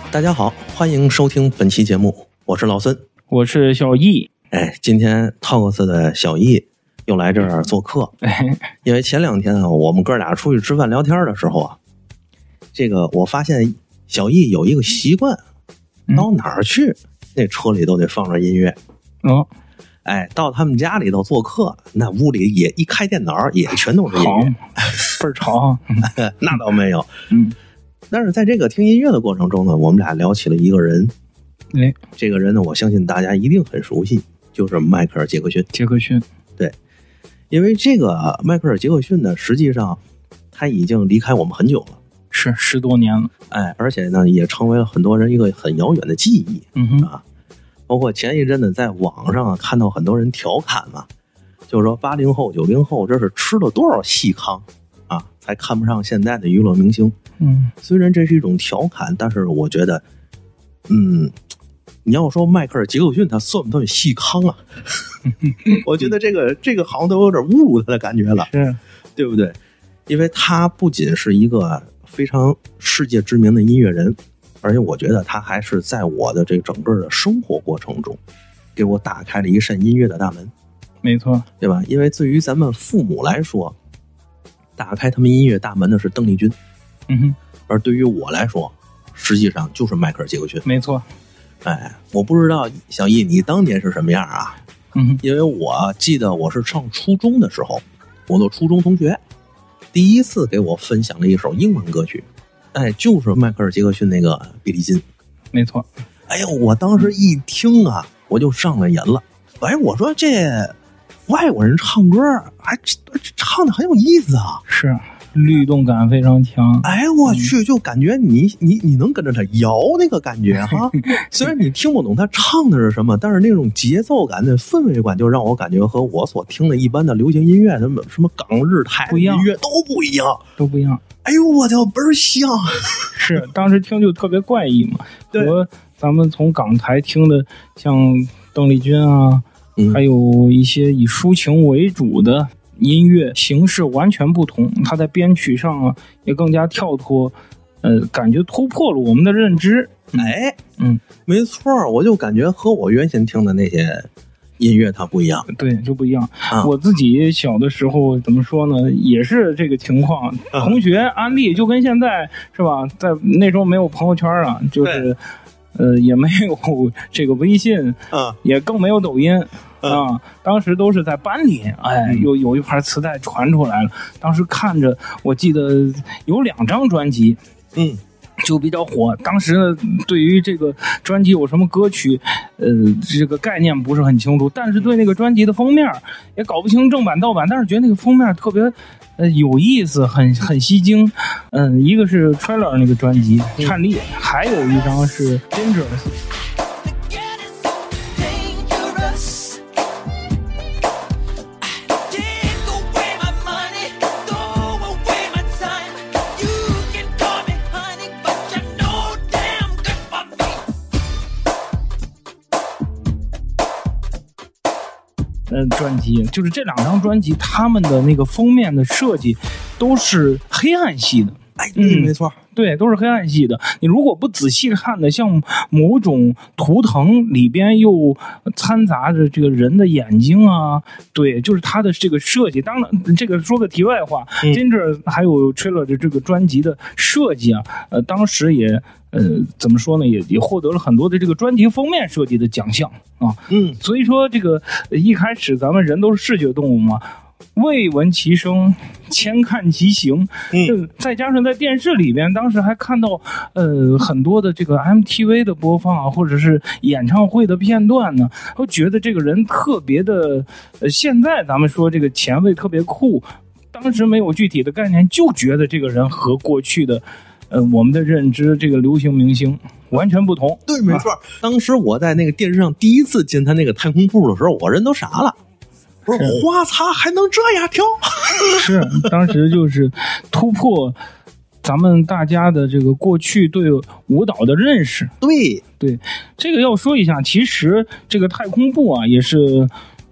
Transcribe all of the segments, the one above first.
大家好，欢迎收听本期节目，我是老孙， 我是小易。 今天Talks的小易又来这儿做客。因为前两天啊，我们哥俩出去吃饭聊天的时候啊，这个我发现小易有一个习惯，到哪儿去那车里都得放着音乐。到他们家里头做客，那屋里也一开电脑也全都是音乐， 倍儿吵。 那倒没有。但是在这个听音乐的过程中呢，我们俩聊起了一个人。这个人呢，我相信大家一定很熟悉，就是迈克尔·杰克逊。对，因为这个迈克尔·杰克逊呢，实际上他已经离开我们很久了， 是10多年了。 而且呢，也成为了很多人一个很遥远的记忆。包括前一阵子在网上看到很多人调侃嘛，就是说80后、90后这是吃了多少细糠啊，才看不上现在的娱乐明星。虽然这是一种调侃，但是我觉得，你要说迈克尔·杰克逊他算不算细糠啊？我觉得这个好像都有点侮辱他的感觉了， 是， 对不对？因为他不仅是一个非常世界知名的音乐人，而且我觉得他还是在我的这整个的生活过程中，给我打开了一扇音乐的大门。 没错， 对吧？因为对于咱们父母来说，打开他们音乐大门的是邓丽君。而对于我来说，实际上就是迈克尔·杰克逊。 没错。 我不知道小易你当年是什么样啊？因为我记得我是上初中的时候，我的初中同学第一次给我分享了一首英文歌曲，就是迈克尔·杰克逊那个《比利金》。 没错。 我当时一听啊，我就上了瘾了。我说这外国人唱歌还唱的很有意思啊。 是。律动感非常强。 我去，就感觉你能跟着他摇那个感觉哈。虽然你听不懂他唱的是什么，但是那种节奏感的氛围感就让我感觉和我所听的一般的流行音乐什么港日台音乐都不一样。我就倍儿像。 是，当时听就特别怪异嘛。和咱们从港台听的像邓丽君啊，还有一些以抒情为主的音乐形式完全不同，它在编曲上啊也更加跳脱，感觉突破了我们的认知。 没错，我就感觉和我原先听的那些音乐它不一样。 对，就不一样。我自己小的时候怎么说呢，也是这个情况。同学安利就跟现在是吧，在那时候没有朋友圈啊，就是也没有这个微信，也更没有抖音。当时都是在班里，有一盘磁带传出来了。当时看着，我记得有2张专辑，就比较火。当时呢，对于这个专辑有什么歌曲，这个概念不是很清楚，但是对那个专辑的封面也搞不清正版盗版，但是觉得那个封面特别有意思，很吸睛。一个是 Trailer 那个专辑颤栗，还有一张是 Dangerous。专辑就是这2张专辑，他们的那个封面的设计都是黑暗系的。 没错， 对，都是黑暗系的。你如果不仔细看的，像某种图腾里边又掺杂着这个人的眼睛啊，对，就是它的这个设计。当然，这个说个题外话，Ginger 还有 Trailer 的这个专辑的设计啊，当时也怎么说呢，也获得了很多的这个专辑封面设计的奖项啊。所以说这个一开始咱们人都是视觉动物嘛。未闻其声，先看其形。再加上在电视里边，当时还看到很多的这个 MTV 的播放啊，或者是演唱会的片段呢，我觉得这个人特别的，现在咱们说这个前卫特别酷，当时没有具体的概念，就觉得这个人和过去的我们的认知这个流行明星完全不同。 对，没错。当时我在那个电视上第一次进他那个太空步的时候，我人都傻了。不是花擦还能这样跳？ 是，当时就是突破咱们大家的这个过去对舞蹈的认识。 对， 这个要说一下，其实这个太空步啊，也是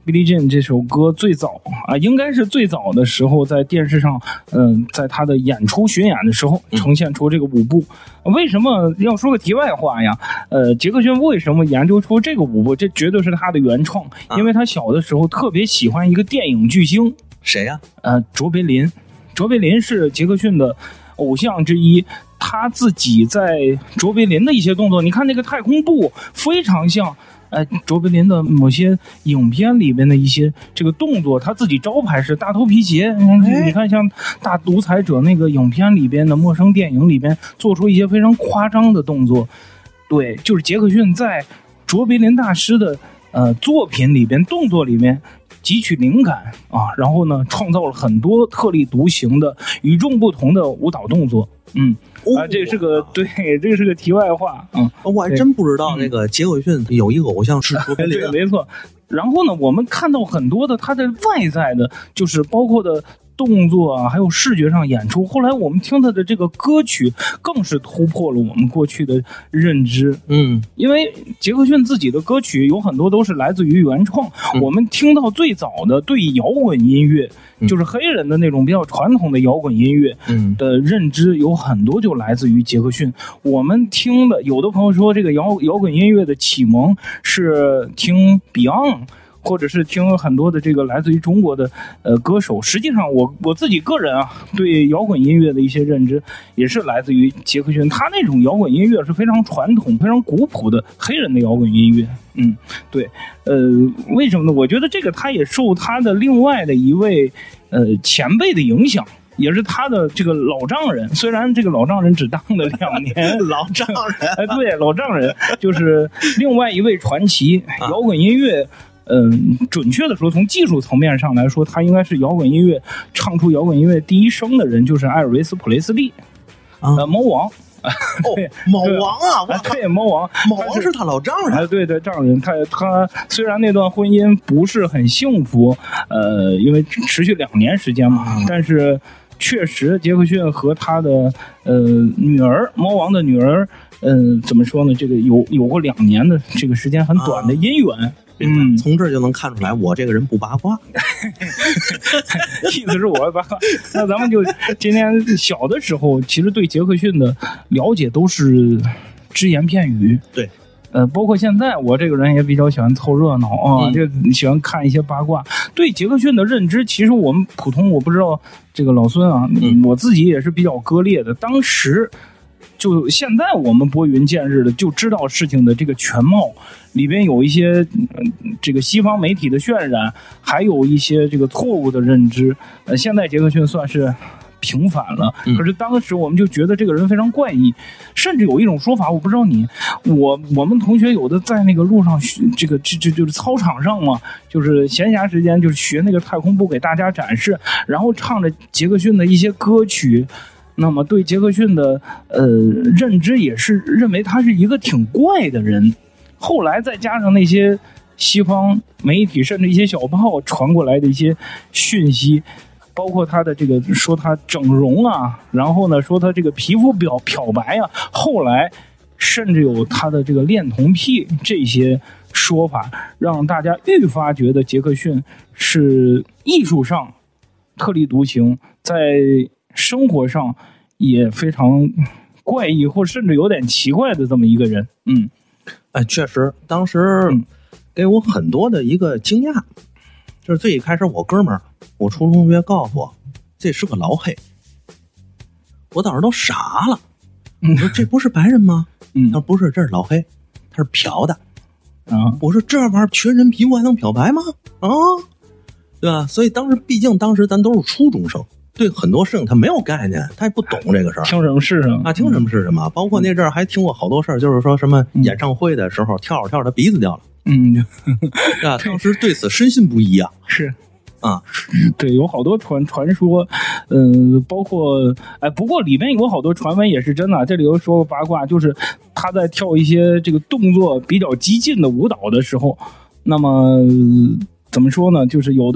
Billie Jean 这首歌最早啊，应该是最早的时候在电视上，在他的演出巡演的时候呈现出这个舞步。为什么要说个题外话呀？杰克逊为什么研究出这个舞步？这绝对是他的原创，因为他小的时候特别喜欢一个电影巨星。 谁呀？ 卓别林。卓别林是杰克逊的偶像之一。他自己在卓别林的一些动作，你看那个太空步非常像卓别林的某些影片里边的一些这个动作，他自己招牌是大头皮鞋。你看像大独裁者那个影片里边的陌生电影里边做出一些非常夸张的动作。对，就是杰克逊在卓别林大师的作品里边动作里面汲取灵感啊，然后呢创造了很多特立独行的与众不同的舞蹈动作。这是个对，这是个题外话。 我还真不知道那个杰克逊有一个偶像是卓别林。 对，没错。然后呢，我们看到很多的他的外在的，就是包括的动作啊，还有视觉上演出。后来我们听他的这个歌曲，更是突破了我们过去的认知。因为杰克逊自己的歌曲有很多都是来自于原创。我们听到最早的对摇滚音乐，就是黑人的那种比较传统的摇滚音乐的认知，有很多就来自于杰克逊。我们听的，有的朋友说这个摇滚音乐的启蒙是听 Beyond，或者是听很多的这个来自于中国的歌手。实际上我自己个人啊，对摇滚音乐的一些认知也是来自于杰克逊。他那种摇滚音乐是非常传统非常古朴的黑人的摇滚音乐。对，为什么呢？我觉得这个他也受他的另外的一位前辈的影响，也是他的这个老丈人。虽然这个老丈人只当了2年老丈人对，老丈人就是另外一位传奇摇滚音乐。准确的说，从技术层面上来说，他应该是摇滚音乐唱出摇滚音乐第一声的人，就是艾尔维斯·普雷斯利，猫王。 猫王啊！ 对，猫王是他老丈人。 对，丈人。他虽然那段婚姻不是很幸福，因为持续2年时间嘛，但是确实杰克逊和他的女儿，猫王的女儿，怎么说呢？这个有过2年的这个时间很短的姻缘。 从这就能看出来我这个人不八卦。 意思是我八卦。那咱们就今天小的时候，其实对杰克逊的了解都是只言片语。 对， 包括现在我这个人也比较喜欢凑热闹啊，就喜欢看一些八卦。对杰克逊的认知，其实我们普通，我不知道这个老孙啊，我自己也是比较割裂的。当时就现在我们拨云见日的就知道事情的这个全貌，里边有一些这个西方媒体的渲染，还有一些这个错误的认知。现在杰克逊算是平反了，可是当时我们就觉得这个人非常怪异，甚至有一种说法，我不知道我们同学有的在那个路上这就是操场上嘛，就是闲暇时间就是学那个太空步给大家展示，然后唱着杰克逊的一些歌曲。那么对杰克逊的认知也是认为他是一个挺怪的人。后来再加上那些西方媒体甚至一些小报传过来的一些讯息，包括他的这个说他整容啊，然后呢说他这个皮肤漂白啊，后来甚至有他的这个恋童癖这些说法，让大家愈发觉得杰克逊是艺术上特立独行，在生活上也非常怪异或甚至有点奇怪的这么一个人。 确实当时给我很多的一个惊讶，就是最一开始我哥们儿，我初中同学告诉我这是个老黑，我当时都傻了。我说这不是白人吗？他说不是，这是老黑，他是漂的。我说这玩意儿全人皮肤还能漂白吗？对吧？所以毕竟当时咱都是初中生，对很多事情他没有概念，他也不懂这个事儿。 听什么是什么听什么是什么。包括那阵儿还听过好多事儿，就是说什么演唱会的时候跳着跳着鼻子掉了。当时对此深信不疑啊。 是对，有好多传说，包括不过里面有好多传闻也是真的。这里又说个八卦，就是他在跳一些这个动作比较激进的舞蹈的时候，那么怎么说呢？就是有的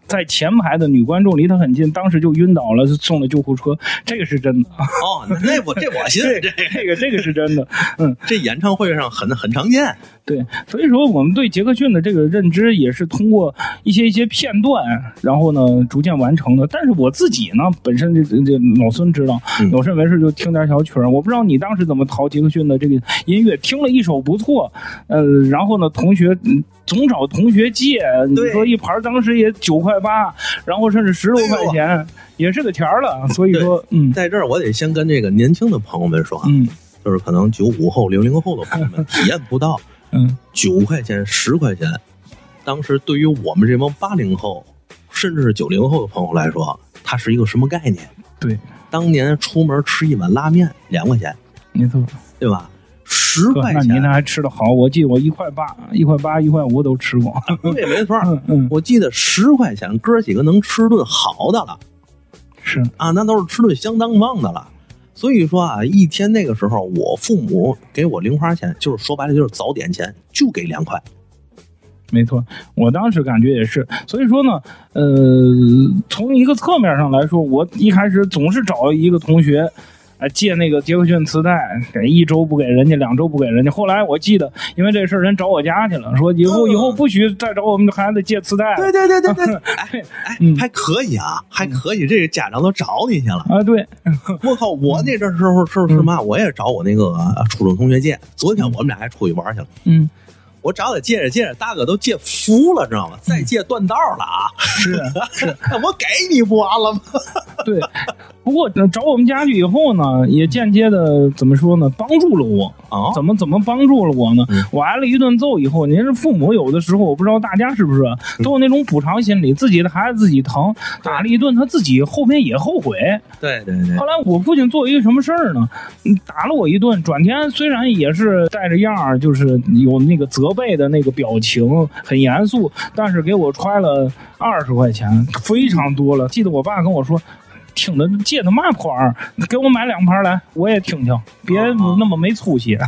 在前排的女观众离他很近，当时就晕倒了，送了救护车，这个是真的。 哦，这我信， 这个是真的。 这演唱会上很常见。 对，所以说我们对杰克逊的这个认知也是通过一些片段，然后呢逐渐完成的。但是我自己呢，本身这老孙知道，有事没事就听点小曲儿。我不知道你当时怎么淘杰克逊的这个音乐，听了一首不错，然后呢同学总找同学借，你说一盘当时也9块8，然后甚至10多块钱，也是个钱了。所以说， 在这儿我得先跟这个年轻的朋友们说，就是可能95后、00后的朋友们体验不到。9块钱、10块钱，当时对于我们这帮80后，甚至是90后的朋友来说，它是一个什么概念？ 对， 当年出门吃一碗拉面2块钱， 没错， 对吧？10块钱， 那您还吃得好？我记得我1块8、1块8、1块5都吃过。 对，没错。我记得10块钱，哥几个能吃顿好的了。 是啊，那都是吃顿相当棒的了。所以说啊，一天那个时候，我父母给我零花钱，就是说白了就是早点钱，就给2块。 没错，我当时感觉也是。所以说呢，从一个侧面上来说，我一开始总是找一个同学。借那个杰克逊磁带，给1周不给人家，2周不给人家。后来我记得，因为这事人找我家去了，说以后不许再找我们的孩子借磁带。 对，还可以啊，还可以，这个家长都找你去了啊。对， 我靠，我那阵时候是嘛，我也找我那个初中同学借。昨天我们俩还出去玩去了。我找他借着，大哥都借服了，知道吗？再借断道了啊！ 是， 我给你不完了吗？ 对。不过找我们家去以后呢，也间接的怎么说呢，帮助了我。怎么帮助了我呢？我挨了一顿揍以后，您是父母，有的时候我不知道大家是不是都有那种补偿心理，自己的孩子自己疼，打了一顿他自己后面也后悔。 对。 后来我父亲做一个什么事儿呢？打了我一顿，转天虽然也是带着样，就是有那个责备的那个表情，很严肃，但是给我揣了20块钱，非常多了。记得我爸跟我说，听的借的嘛款儿，给我买2盘来，我也听听，别那么没出息。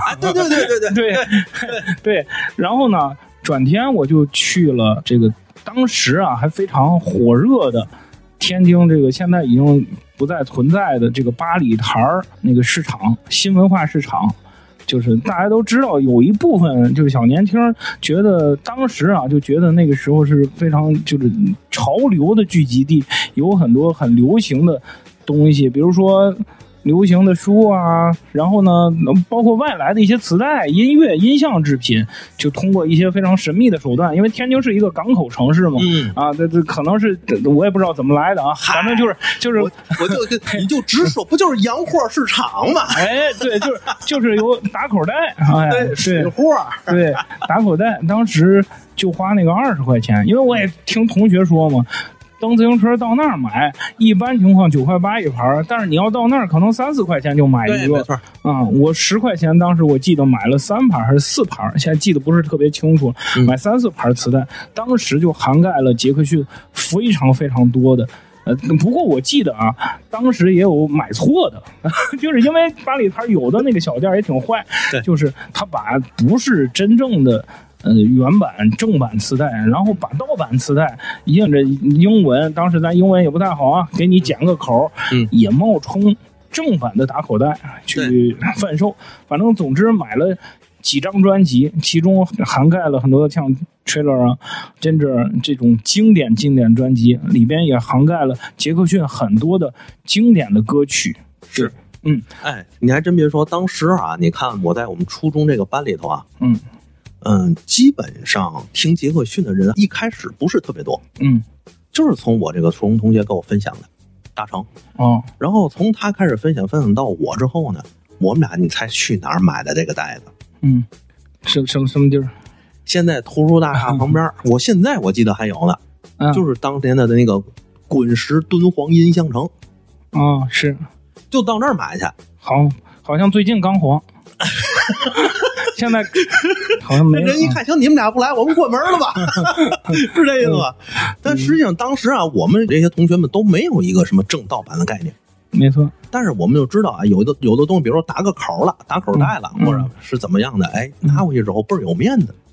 对。然后呢，转天我就去了这个当时啊还非常火热的天津这个现在已经不再存在的这个八里台那个市场，新文化市场。就是大家都知道，有一部分就是小年轻觉得当时啊，就觉得那个时候是非常就是潮流的聚集地，有很多很流行的东西，比如说流行的书啊，然后呢包括外来的一些磁带、音乐、音像制品，就通过一些非常神秘的手段，因为天津是一个港口城市嘛，这可能是我也不知道怎么来的啊，反正就是我就你就直说，不就是洋货市场吗？ 对，就是有打口袋， 对，水货， 对，打口袋，当时就花那个20块钱，因为我也听同学说嘛。蹬自行车到那儿买，一般情况9块8一盘，但是你要到那儿可能3、4块钱就买一个。 没错。 我10块钱，当时我记得买了3盘还是4盘，现在记得不是特别清楚。买3、4盘磁带，当时就涵盖了杰克逊非常非常多的。不过我记得啊，当时也有买错的，就是因为八里台有的那个小店也挺坏，就是他把不是真正的。原版正版磁带，然后把盗版磁带印着英文，当时咱英文也不太好啊，给你剪个口，也冒充正版的打口袋去贩售。反正总之买了几张专辑，其中涵盖了很多像 Trailer 啊、Ginger 这种经典专辑，里边也涵盖了杰克逊很多的经典的歌曲。 是，你还真别说，当时啊，你看我在我们初中这个班里头啊，基本上听杰克逊的人一开始不是特别多，就是从我这个初中同学跟我分享的大成，然后从他开始分享到我之后呢，我们俩你猜去哪儿买的这个袋子？ 什么地儿？ 现在图书大厦旁边，我现在我记得还有呢，就是当年的那个滚石敦煌音像城， 是， 就到那儿买去， 好像最近刚黄。现在好像没人一看，行，你们俩不来，我们关门了吧？是这意思吧？但实际上当时啊，我们这些同学们都没有一个什么正盗版的概念， 没错。 但是我们就知道啊，有的东西，比如说打个口了，打口袋了，或者是怎么样的，拿回去之后倍儿有面子。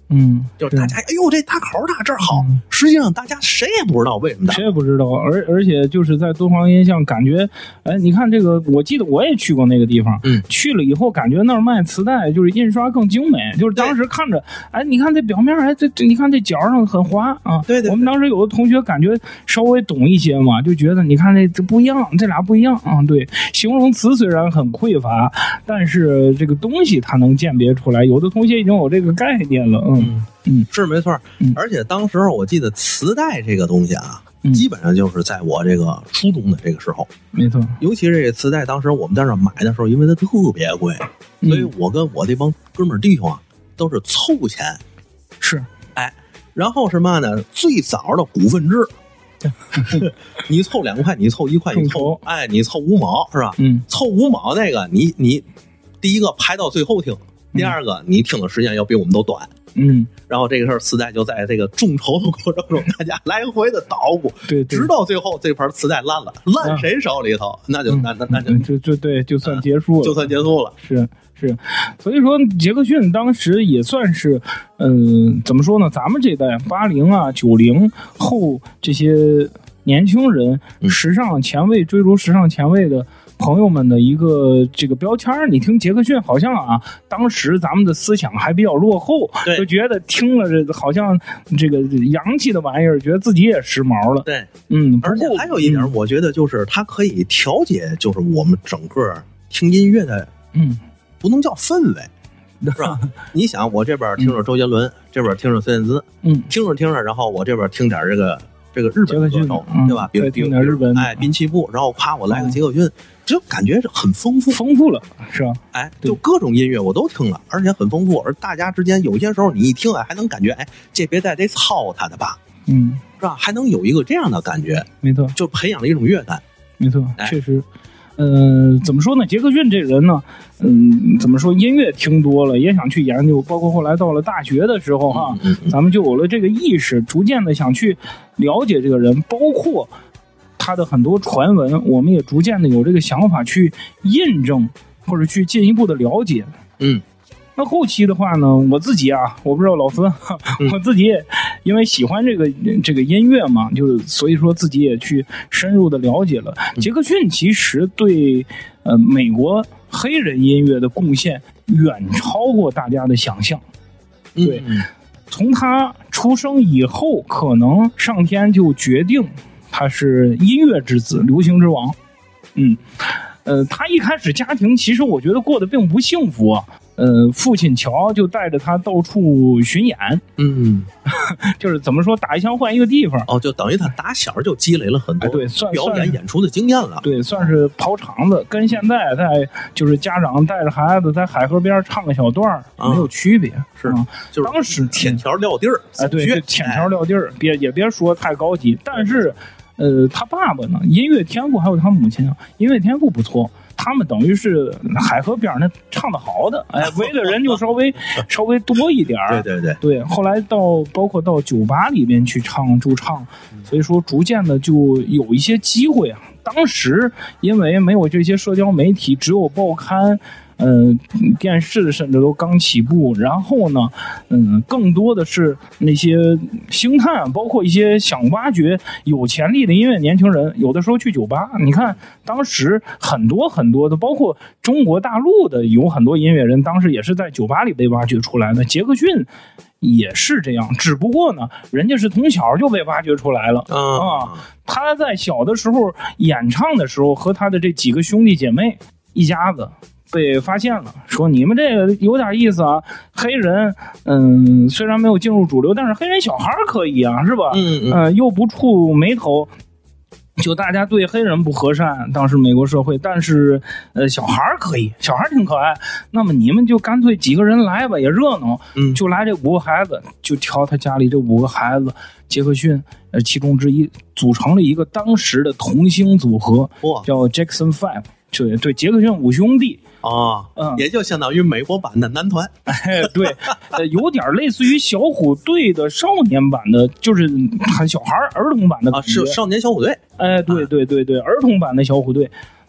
就是大家哎呦这大口大这儿好，实际上大家谁也不知道为什么大， 谁也不知道，而且就是在敦煌音像感觉，哎，你看这个，我记得我也去过那个地方，去了以后感觉那儿卖磁带就是印刷更精美，就是当时看着，哎，你看这表面，哎，这你看这角上很滑啊， 对， 我们当时有的同学感觉稍微懂一些嘛，就觉得你看这不一样，这俩不一样啊，对，形容词虽然很匮乏，但是这个东西它能鉴别出来，有的同学已经有这个概念了， 是没错，而且当时我记得磁带这个东西啊，基本上就是在我这个初中的这个时候， 没错。 尤其是这个磁带，当时我们在那买的时候，因为它特别贵，所以我跟我这帮哥们儿弟兄啊，都是凑钱， 是， 哎，然后是嘛呢？最早的股份制。你凑2块，你凑1块，你凑你凑5毛是吧？凑5毛那个，你第一个排到最后听，第二个你听的时间要比我们都短。然后这个事儿磁带就在这个众筹的过程中，大家来回的捣鼓， 对， 直到最后这盘磁带烂了，烂谁手里头，那就就算结束了， 就算结束了， 是，所以说杰克逊当时也算是，怎么说呢？咱们这代80啊、90后这些年轻人，时尚前卫、追逐时尚前卫的朋友们的一个这个标签。你听杰克逊，好像啊，当时咱们的思想还比较落后，就觉得听了这好像这个洋气的玩意儿，觉得自己也时髦了。 对，而且还有一点，我觉得就是它可以调节，就是我们整个听音乐的，不能叫氛围，是吧？你想，我这边听着周杰伦，这边听着孙燕姿，听着，然后我这边听点这个日本歌手，对吧？比如听点日本， 滨崎步，然后夸我来个杰克逊，就感觉很丰富了，是吧？ 哎，就各种音乐我都听了，而且很丰富，而大家之间有些时候你一听还能感觉，哎，这别在这操他的吧，是吧？还能有一个这样的感觉， 没错， 就培养了一种乐感， 没错，确实。怎么说呢？杰克逊这人呢，怎么说？音乐听多了，也想去研究。包括后来到了大学的时候哈，咱们就有了这个意识，逐渐的想去了解这个人，包括他的很多传闻，我们也逐渐的有这个想法去印证或者去进一步的了解。那后期的话呢，我自己啊，我不知道老孙，我自己也因为喜欢这个音乐嘛，就是所以说自己也去深入的了解了。杰克逊其实对美国黑人音乐的贡献远超过大家的想象。对，从他出生以后，可能上天就决定他是音乐之子，流行之王。他一开始家庭其实我觉得过得并不幸福啊。父亲乔就带着他到处巡演，就是怎么说打一枪换一个地方。 就等于他打小就积累了很多表演演出的经验了。 对，算是跑场子，跟现在在就是家长带着孩子在海河边唱个小段没有区别， 是就是当时天条撂地儿， 对，就天条撂地儿，也别说太高级，但是他爸爸呢，音乐天赋还有他母亲啊，音乐天赋不错。他们等于是海河边那唱的好的，围的人就稍微多一点。对，后来包括到酒吧里面去驻唱，所以说逐渐的就有一些机会啊。当时因为没有这些社交媒体，只有报刊。电视甚至都刚起步，然后呢，更多的是那些星探，包括一些想挖掘有潜力的音乐年轻人，有的时候去酒吧。你看，当时很多的，包括中国大陆的，有很多音乐人，当时也是在酒吧里被挖掘出来的。杰克逊也是这样，只不过呢，人家是从小就被挖掘出来了他在小的时候演唱的时候，和他的这几个兄弟姐妹一家子。被发现了，说你们这个有点意思啊，黑人，虽然没有进入主流，但是黑人小孩可以啊，是吧？又不触眉头，就大家对黑人不和善，当时美国社会，但是小孩可以，小孩挺可爱，那么你们就干脆几个人来吧，也热闹，就来这5个孩子，就挑他家里这5个孩子，杰克逊其中之一，组成了一个当时的童星组合，叫 Jackson 5。对，杰克逊5兄弟也就相当于美国版的男团， 对，有点类似于小虎队的少年版的，就是小孩儿童版的是少年小虎队， 对，儿童版的小虎队。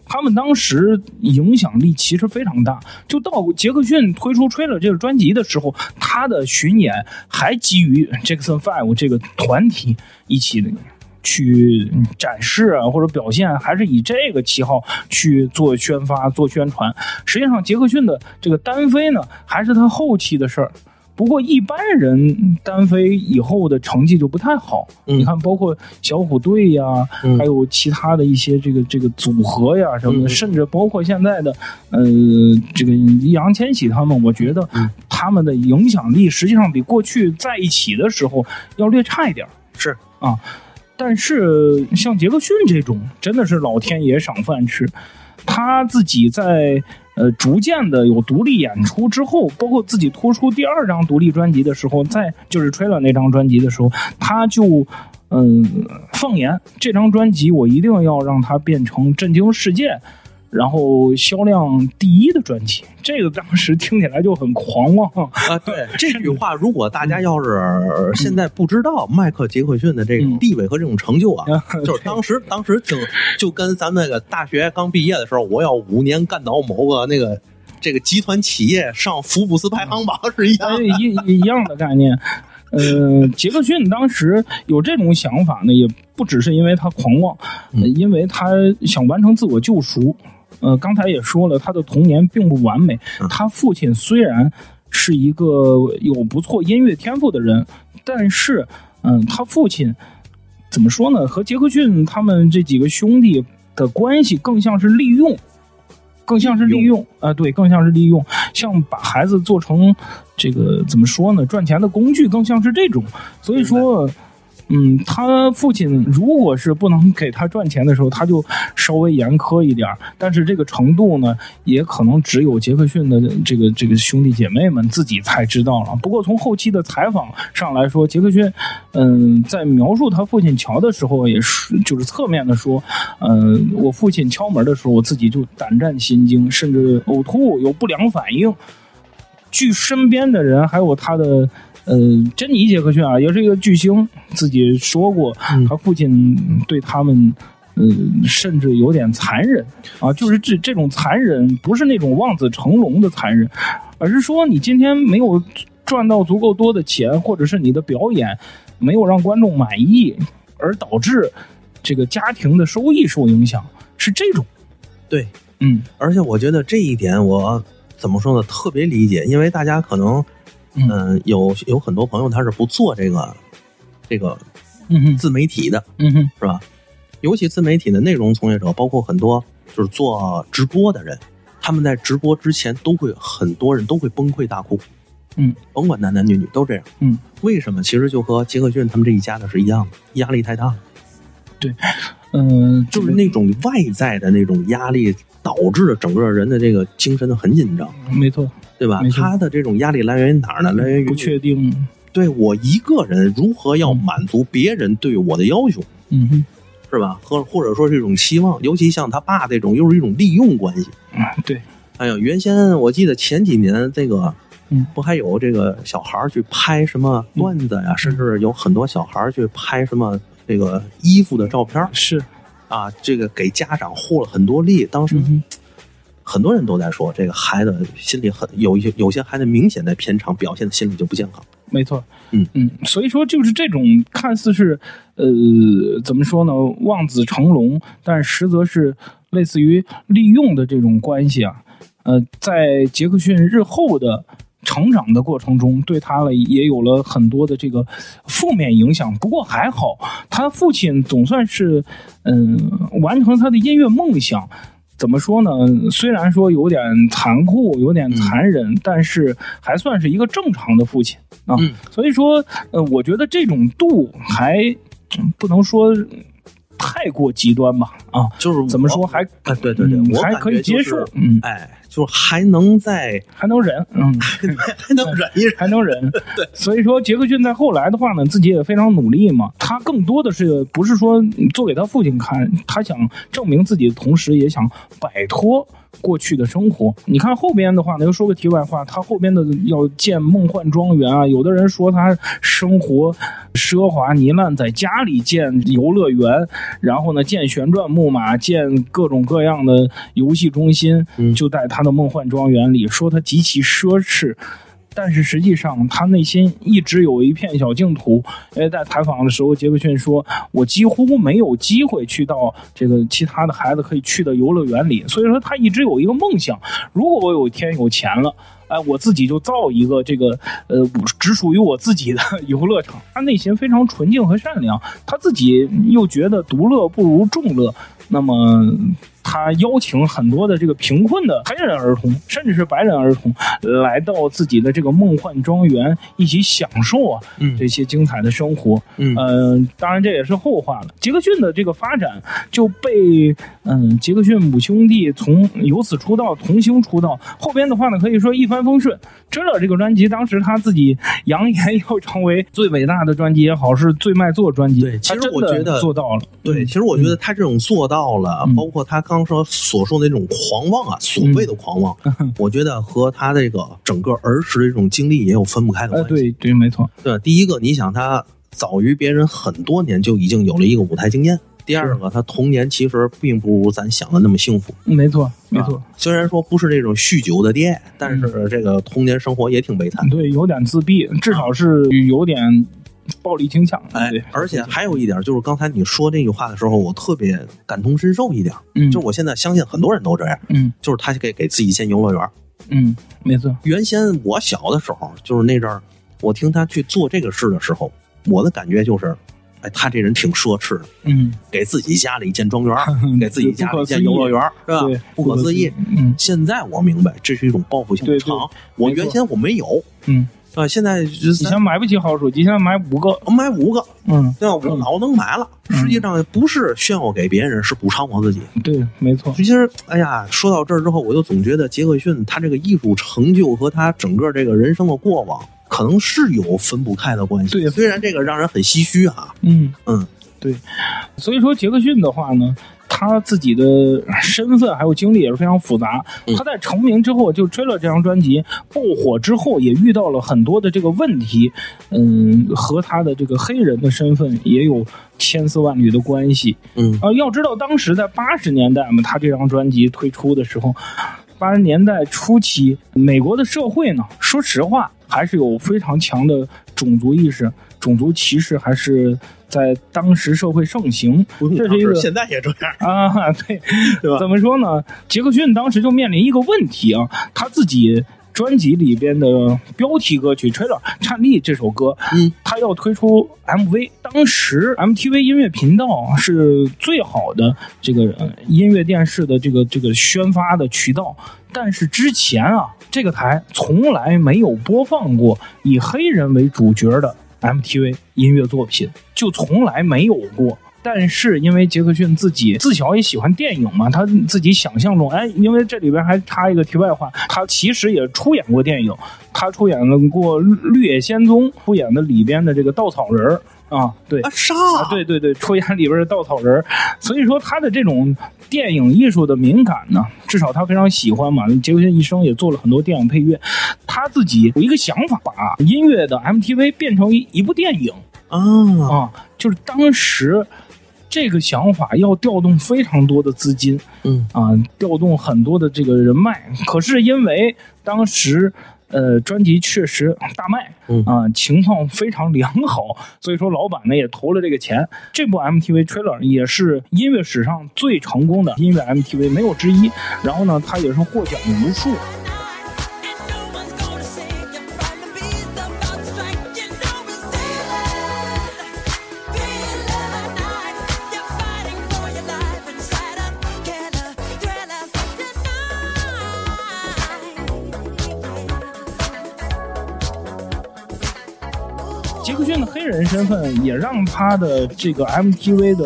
他们当时影响力其实非常大。就到杰克逊推出《Thriller》这个专辑的时候，他的巡演还基于 Jackson 5这个团体一起的去展示啊，或者表现，还是以这个旗号去做宣发、做宣传。实际上，杰克逊的这个单飞呢，还是他后期的事儿。不过一般人单飞以后的成绩就不太好，你看，包括小虎队呀，还有其他的一些这个组合呀什么的，甚至包括现在的这个易烊千玺他们，我觉得他们的影响力实际上比过去在一起的时候要略差一点。 是啊，但是像杰克逊这种，真的是老天爷赏饭吃，他自己在。逐渐的有独立演出之后，包括自己推出第2张独立专辑的时候，在就是吹了那张专辑的时候，他就放言这张专辑我一定要让它变成震惊世界，然后销量第1的专辑。这个当时听起来就很狂妄啊！对这句话，如果大家要是现在不知道迈克·杰克逊的这种地位和这种成就啊，就是当时就跟咱们那个大学刚毕业的时候，我要5年干倒某个这个集团企业上福布斯排行榜是一样的一样的概念。杰克逊当时有这种想法呢，也不只是因为他狂妄，因为他想完成自我救赎。刚才也说了，他的童年并不完美。他父亲虽然是一个有不错音乐天赋的人，但是，他父亲怎么说呢？和杰克逊他们这几个兄弟的关系更像是利用，对，更像是利用，像把孩子做成这个怎么说呢？赚钱的工具，更像是这种。所以说。他父亲如果是不能给他赚钱的时候，他就稍微严苛一点，但是这个程度呢，也可能只有杰克逊的这个兄弟姐妹们自己才知道了。不过从后期的采访上来说，杰克逊在描述他父亲乔的时候，也是就是侧面的说，我父亲敲门的时候，我自己就胆战心惊，甚至呕吐，有不良反应。据身边的人还有他的珍妮·杰克逊啊，也是一个巨星，自己说过，他父亲对他们，甚至有点残忍啊，就是这种残忍，不是那种望子成龙的残忍，而是说你今天没有赚到足够多的钱，或者是你的表演没有让观众满意，而导致这个家庭的收益受影响，是这种。 对，而且我觉得这一点我怎么说呢，特别理解，因为大家可能。有很多朋友他是不做这个自媒体的，是吧？尤其自媒体的内容从业者，包括很多就是做直播的人，他们在直播之前很多人都会崩溃大哭，甭管男男女女都这样，为什么？其实就和杰克逊他们这一家的是一样的，压力太大了。 对， 就是那种外在的那种压力，导致整个人的这个精神很紧张。 没错。 对吧？他的这种压力来源于哪儿呢？来源于不确定。 对，我一个人如何要满足别人对我的要求，是吧？或者说是一种期望，尤其像他爸这种，又是一种利用关系。 对。 哎呀，原先我记得前几年这个，不还有这个小孩去拍什么段子呀，甚至有很多小孩去拍什么这个衣服的照片， 是啊，这个给家长获了很多利，当时。很多人都在说，这个孩子心理有些孩子明显在片场表现的心理就不健康。 没错，所以说就是这种看似是怎么说呢，望子成龙，但实则是类似于利用的这种关系啊。在杰克逊日后的成长的过程中，对他也有了很多的这个负面影响。不过还好，他父亲总算是完成他的音乐梦想。怎么说呢？虽然说有点残酷，有点残忍，但是还算是一个正常的父亲啊。所以说，我觉得这种度还不能说太过极端吧。啊， 就是怎么说还对， 我还可以接受。 就是还能忍， 还能忍还能忍。 对， 所以说杰克逊在后来的话呢，自己也非常努力嘛。他更多的是不是说做给他父亲看，他想证明自己的同时，也想摆脱过去的生活。你看后边的话呢，又说个题外话，他后边的要建梦幻庄园啊，有的人说他生活奢华糜烂，在家里建游乐园，然后呢建旋转木马，建各种各样的游戏中心，就在他的梦幻庄园里，说他极其奢侈。但是实际上他内心一直有一片小净土。在采访的时候，杰克逊说，我几乎没有机会去到这个其他的孩子可以去的游乐园里，所以说他一直有一个梦想，如果我有一天有钱了，我自己就造一个这个只属于我自己的游乐场。他内心非常纯净和善良，他自己又觉得独乐不如众乐，那么他邀请很多的这个贫困的黑人儿童，甚至是白人儿童，来到自己的这个梦幻庄园，一起享受这些精彩的生活。当然这也是后话了。杰克逊的这个发展就被杰克逊母兄弟从由此出道，同星出道，后边的话呢可以说一帆风顺。Thriller这个专辑，当时他自己扬言要成为最伟大的专辑也好，是最卖座专辑。 对，其实我觉得做到了。 对，其实我觉得他这种做到了，包括他刚所说的那种狂妄所谓的狂妄，我觉得和他这个整个儿时的这种经历也有分不开的关系。 对，没错。 对，第一个，你想他早于别人很多年就已经有了一个舞台经验。第二个，他童年其实并不如咱想的那么幸福。 没错。 虽然说不是那种酗酒的爹，但是这个童年生活也挺悲惨。 对，有点自闭，至少是有点暴力倾向。 而且还有一点，就是刚才你说这句话的时候，我特别感同身受一点。就是我现在相信很多人都这样。就是他给自己建游乐园。 没错。 原先我小的时候，就是那阵儿，我听他去做这个事的时候，我的感觉就是，他这人挺奢侈的。给自己家里建庄园，给自己家里建游乐园，是吧？不可思议。现在我明白，这是一种报复性的偿。我原先我没有。现在以前买不起好手机，现在买5个，对吧？ 我老能买了。实际上不是炫耀给别人，是补偿我自己。 对，没错。 其实，说到这儿之后，我就总觉得杰克逊他这个艺术成就和他整个这个人生的过往，可能是有分不开的关系。 对， 虽然这个让人很唏嘘啊。 对。所以说杰克逊的话呢，他自己的身份还有经历也是非常复杂。他在成名之后，就Thriller这张专辑爆火之后，也遇到了很多的这个问题，和他的这个黑人的身份也有千丝万缕的关系。要知道当时在80年代嘛，他这张专辑推出的时候，80年代初期，美国的社会呢，说实话还是有非常强的种族意识，种族歧视还是在当时社会盛行。这是一个现在也这样对吧？怎么说呢？杰克逊当时就面临一个问题啊，他自己专辑里边的标题歌曲《Thriller》颤栗这首歌，他要推出 MV。当时 MTV 音乐频道是最好的这个音乐电视的这个宣发的渠道，但是之前这个台从来没有播放过以黑人为主角的 MTV 音乐作品，就从来没有过。但是因为杰克逊自己自小也喜欢电影嘛，他自己想象中，因为这里边还插一个题外话，他其实也出演过电影，他出演了过《绿野仙踪》，出演的里边的这个稻草人对，对，出演里边的稻草人。所以说他的这种电影艺术的敏感呢，至少他非常喜欢嘛。杰克逊一生也做了很多电影配乐，他自己有一个想法，把音乐的 MTV 变成一部电影就是当时这个想法要调动非常多的资金，调动很多的这个人脉。可是因为当时专辑确实大卖，情况非常良好，所以说老板呢也投了这个钱。这部 MTV Thriller 也是音乐史上最成功的音乐 MTV， 没有之一。然后呢，他也是获奖无数。杰克逊的黑人身份也让他的这个 MTV 的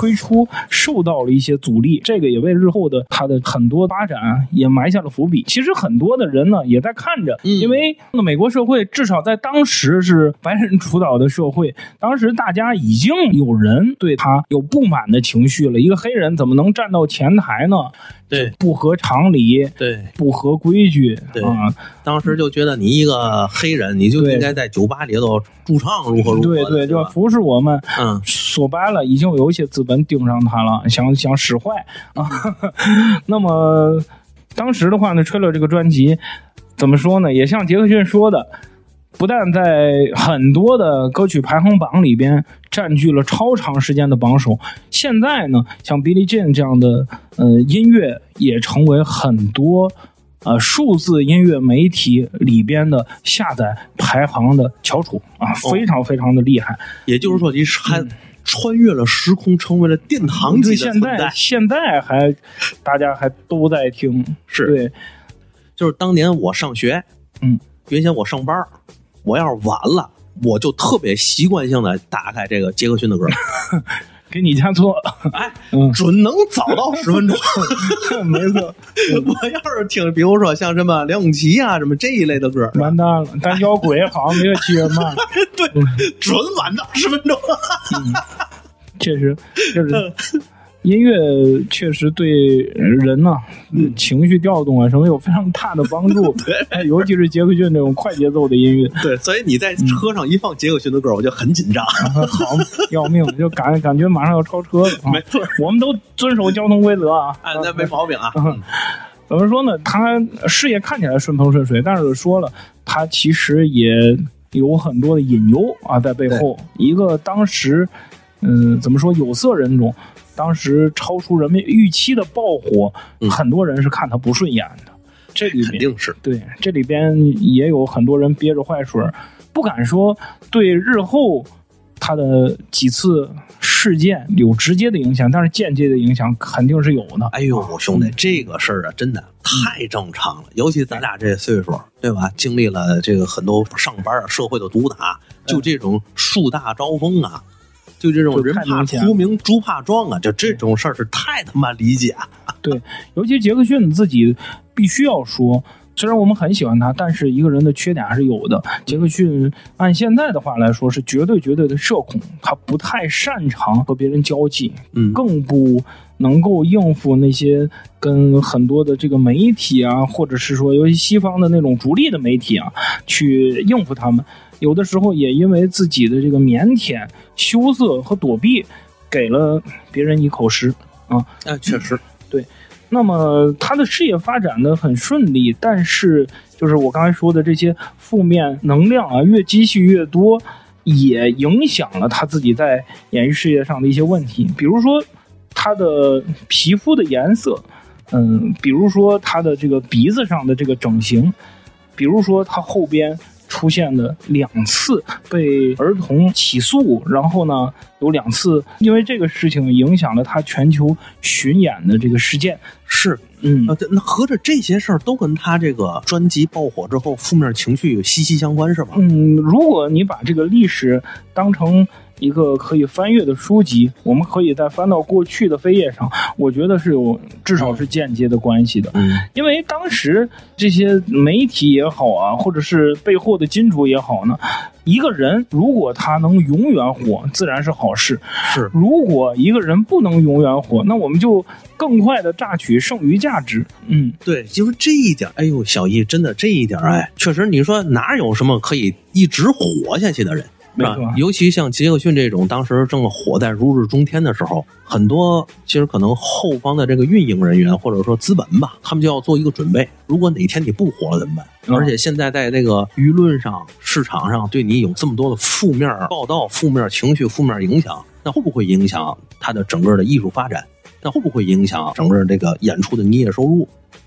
推出受到了一些阻力，这个也为日后的他的很多发展也埋下了伏笔。其实很多的人呢也在看着，因为美国社会至少在当时是白人主导的社会，当时大家已经有人对他有不满的情绪了，一个黑人怎么能站到前台呢？ 对， 不合常理， 对， 不合规矩， 对啊！当时就觉得你一个黑人，你就应该在酒吧里头驻唱如何如何， 对对，就服侍我们。说白了，已经有一些资本盯上他了，想使坏啊。那么当时的话呢，吹了这个专辑，怎么说呢？也像杰克逊说的。不但在很多的歌曲排行榜里边占据了超长时间的榜首，现在呢，像 Billie Jean 这样的音乐也成为很多数字音乐媒体里边的下载排行的翘楚啊，非常非常的厉害。 也就是说，你还穿越了时空，成为了殿堂级的存在。 现在还大家还都在听， 是对， 就是当年我上学，原先我上班。我要是晚了，我就特别习惯性的打开这个杰克逊的歌， 给你家做， 准能早到10分钟。 没错， 我要是听，比如说像什么梁咏琪啊，什么这一类的歌， 完蛋了。但摇滚好像没有7月慢， 对，准晚到10分钟。 确实，就是音乐确实对人呢、情绪调动啊什么有非常大的帮助。对，尤其是杰克逊这种快节奏的音乐。 对，所以你在车上一放杰克逊的歌，我就很紧张， 好要命，就感觉马上要超车了。 没错， 我们都遵守交通规则啊。 那没毛病啊。 怎么说呢？他事业看起来顺风顺水，但是说了，他其实也有很多的隐忧啊在背后。一个当时，怎么说有色人种。当时超出人们预期的爆火，很多人是看他不顺眼的。这里边肯定是对，这里边也有很多人憋着坏水，不敢说对日后他的几次事件有直接的影响，但是间接的影响肯定是有的。 哎呦，兄弟，这个事儿啊，真的太正常了。尤其咱俩这岁数，对吧？经历了这个很多上班啊、社会的毒打，就这种树大招风啊。就这种人怕出名猪怕壮啊，就这种事儿是太他妈理解。 对，尤其杰克逊自己必须要说，虽然我们很喜欢他，但是一个人的缺点还是有的。杰克逊按现在的话来说是绝对的社恐，他不太擅长和别人交际，更不能够应付那些跟很多的这个媒体啊，或者是说尤其西方的那种逐利的媒体啊，去应付他们。有的时候也因为自己的这个腼腆、羞涩和躲避，给了别人一口实啊。 确实对。那么他的事业发展的很顺利，但是就是我刚才说的这些负面能量啊，越积蓄越多，也影响了他自己在演艺事业上的一些问题。比如说他的皮肤的颜色，比如说他的这个鼻子上的这个整形，比如说他后边出现的2次被儿童起诉，然后呢有2次因为这个事情影响了他全球巡演的这个事件。 是，那合着这些事儿都跟他这个专辑爆火之后负面情绪息息相关，是吧？ 如果你把这个历史当成一个可以翻阅的书籍，我们可以再翻到过去的扉页上，我觉得是有至少是间接的关系的。因为当时这些媒体也好啊，或者是背后的金主也好呢，一个人如果他能永远火，自然是好事。 是， 如果一个人不能永远火，那我们就更快的榨取剩余价值。 对，就是这一点。哎呦，小易，真的这一点，确实，你说哪有什么可以一直活下去的人？是吧？尤其像杰克逊这种当时正火在如日中天的时候，很多其实可能后方的这个运营人员或者说资本吧，他们就要做一个准备，如果哪天你不火了怎么办？而且现在在这个舆论上、市场上对你有这么多的负面报道、负面情绪、负面影响，那会不会影响他的整个的艺术发展？那会不会影响整个这个演出的营业收入？对吧？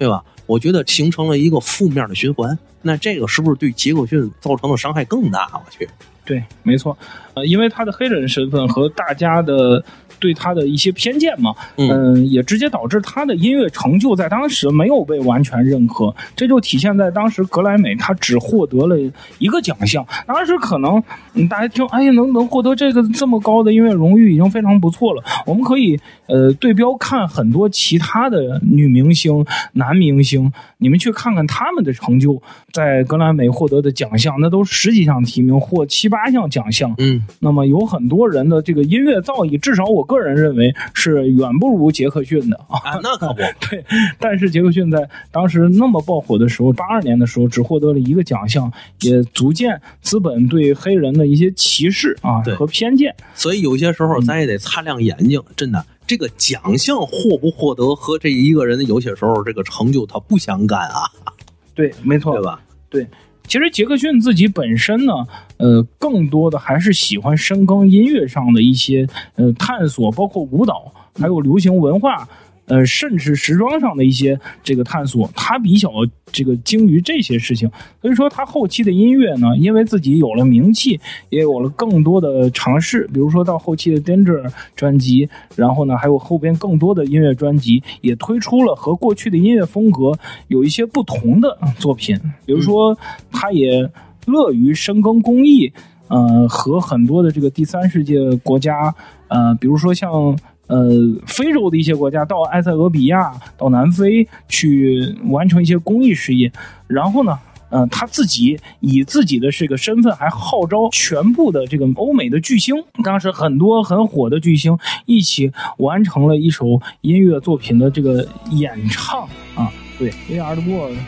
我觉得形成了一个负面的循环。那这个是不是对杰克逊造成的伤害更大？我去， 对，没错，因为他的黑人身份和大家的对他的一些偏见嘛，也直接导致他的音乐成就在当时没有被完全认可，这就体现在当时格莱美他只获得了一个奖项。当时可能大家听，哎呀，能获得这个这么高的音乐荣誉已经非常不错了。我们可以对标看很多其他的女明星、男明星，你们去看看他们的成就，在格莱美获得的奖项那都10几项提名或7、8项奖项。那么有很多人的这个音乐造诣，至少我个人认为是远不如杰克逊的啊。那可不对，但是杰克逊在当时那么爆火的时候，82年的时候只获得了一个奖项，也足见资本对黑人的一些歧视啊和偏见。 所以有些时候咱也得擦亮眼睛，真的。这个奖项获不获得和这一个人的有些时候这个成就他不相干啊。 对，没错， 对吧？ 对，其实杰克逊自己本身呢，更多的还是喜欢深耕音乐上的一些探索，包括舞蹈，还有流行文化。甚至时装上的一些这个探索，他比较这个精于这些事情，所以说他后期的音乐呢，因为自己有了名气，也有了更多的尝试，比如说到后期的 Danger 专辑，然后呢还有后边更多的音乐专辑，也推出了和过去的音乐风格有一些不同的作品，比如说他也乐于深耕公益，和很多的这个第三世界国家，比如说像非洲的一些国家，到埃塞俄比亚、到南非去完成一些公益事业。然后呢，他自己以自己的这个身份，还号召全部的这个欧美的巨星，当时很多很火的巨星一起完成了一首音乐作品的这个演唱啊。对 ，We Are the World。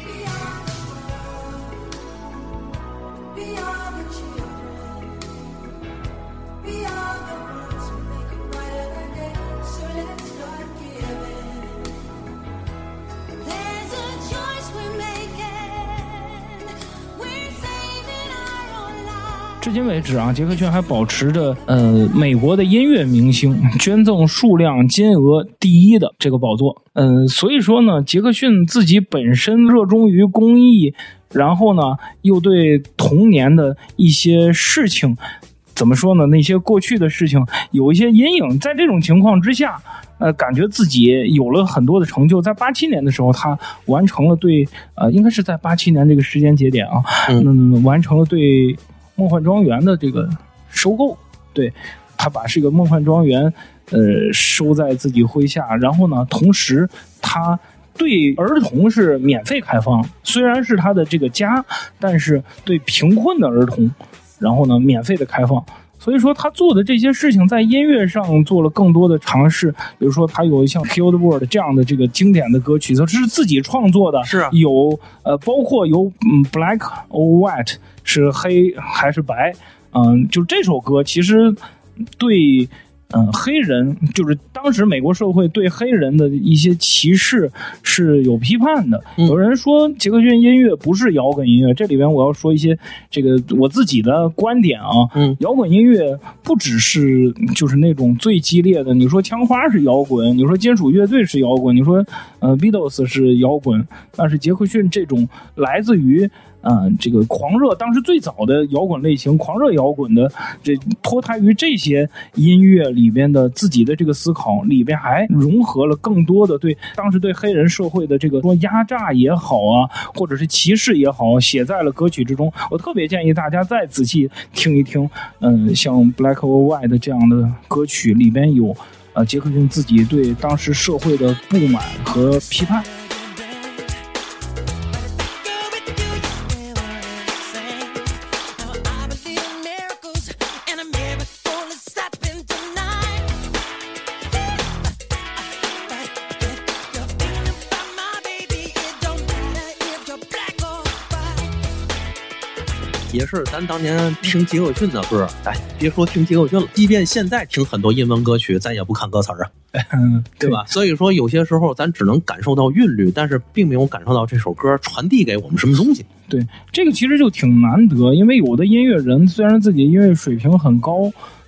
至今为止啊，杰克逊还保持着美国的音乐明星捐赠数量金额第一的这个宝座。所以说呢，杰克逊自己本身热衷于公益，然后呢又对童年的一些事情，怎么说呢，那些过去的事情有一些阴影，在这种情况之下感觉自己有了很多的成就。在87年的时候，他完成了对应该是在87年这个时间节点啊，完成了对梦幻庄园的这个收购。对，他把这个梦幻庄园收在自己麾下，然后呢同时他对儿童是免费开放，虽然是他的这个家，但是对贫困的儿童然后呢免费的开放。所以说他做的这些事情在音乐上做了更多的尝试，比如说他有像 Kill the World 这样的这个经典的歌曲，这是自己创作的， 是有包括有Black or White 是黑还是白，就这首歌其实对黑人，就是当时美国社会对黑人的一些歧视是有批判的。有人说杰克逊音乐不是摇滚音乐，这里边我要说一些这个我自己的观点啊。摇滚音乐不只是就是那种最激烈的，你说枪花是摇滚，你说金属乐队是摇滚，你说Beatles 是摇滚，但是杰克逊这种来自于这个狂热，当时最早的摇滚类型，狂热摇滚的，这脱胎于这些音乐里边的自己的这个思考，里边还融合了更多的对当时对黑人社会的这个说压榨也好啊，或者是歧视也好，写在了歌曲之中。我特别建议大家再仔细听一听，像 Black or White 这样的歌曲里边有杰克逊自己对当时社会的不满和批判。 也是咱当年听杰克逊的歌，别说听杰克逊了，即便现在听很多英文歌曲，咱也不看歌词啊，对吧？所以说有些时候咱只能感受到韵律，但是并没有感受到这首歌传递给我们什么东西。 对，这个其实就挺难得，因为有的音乐人虽然自己音乐水平很高，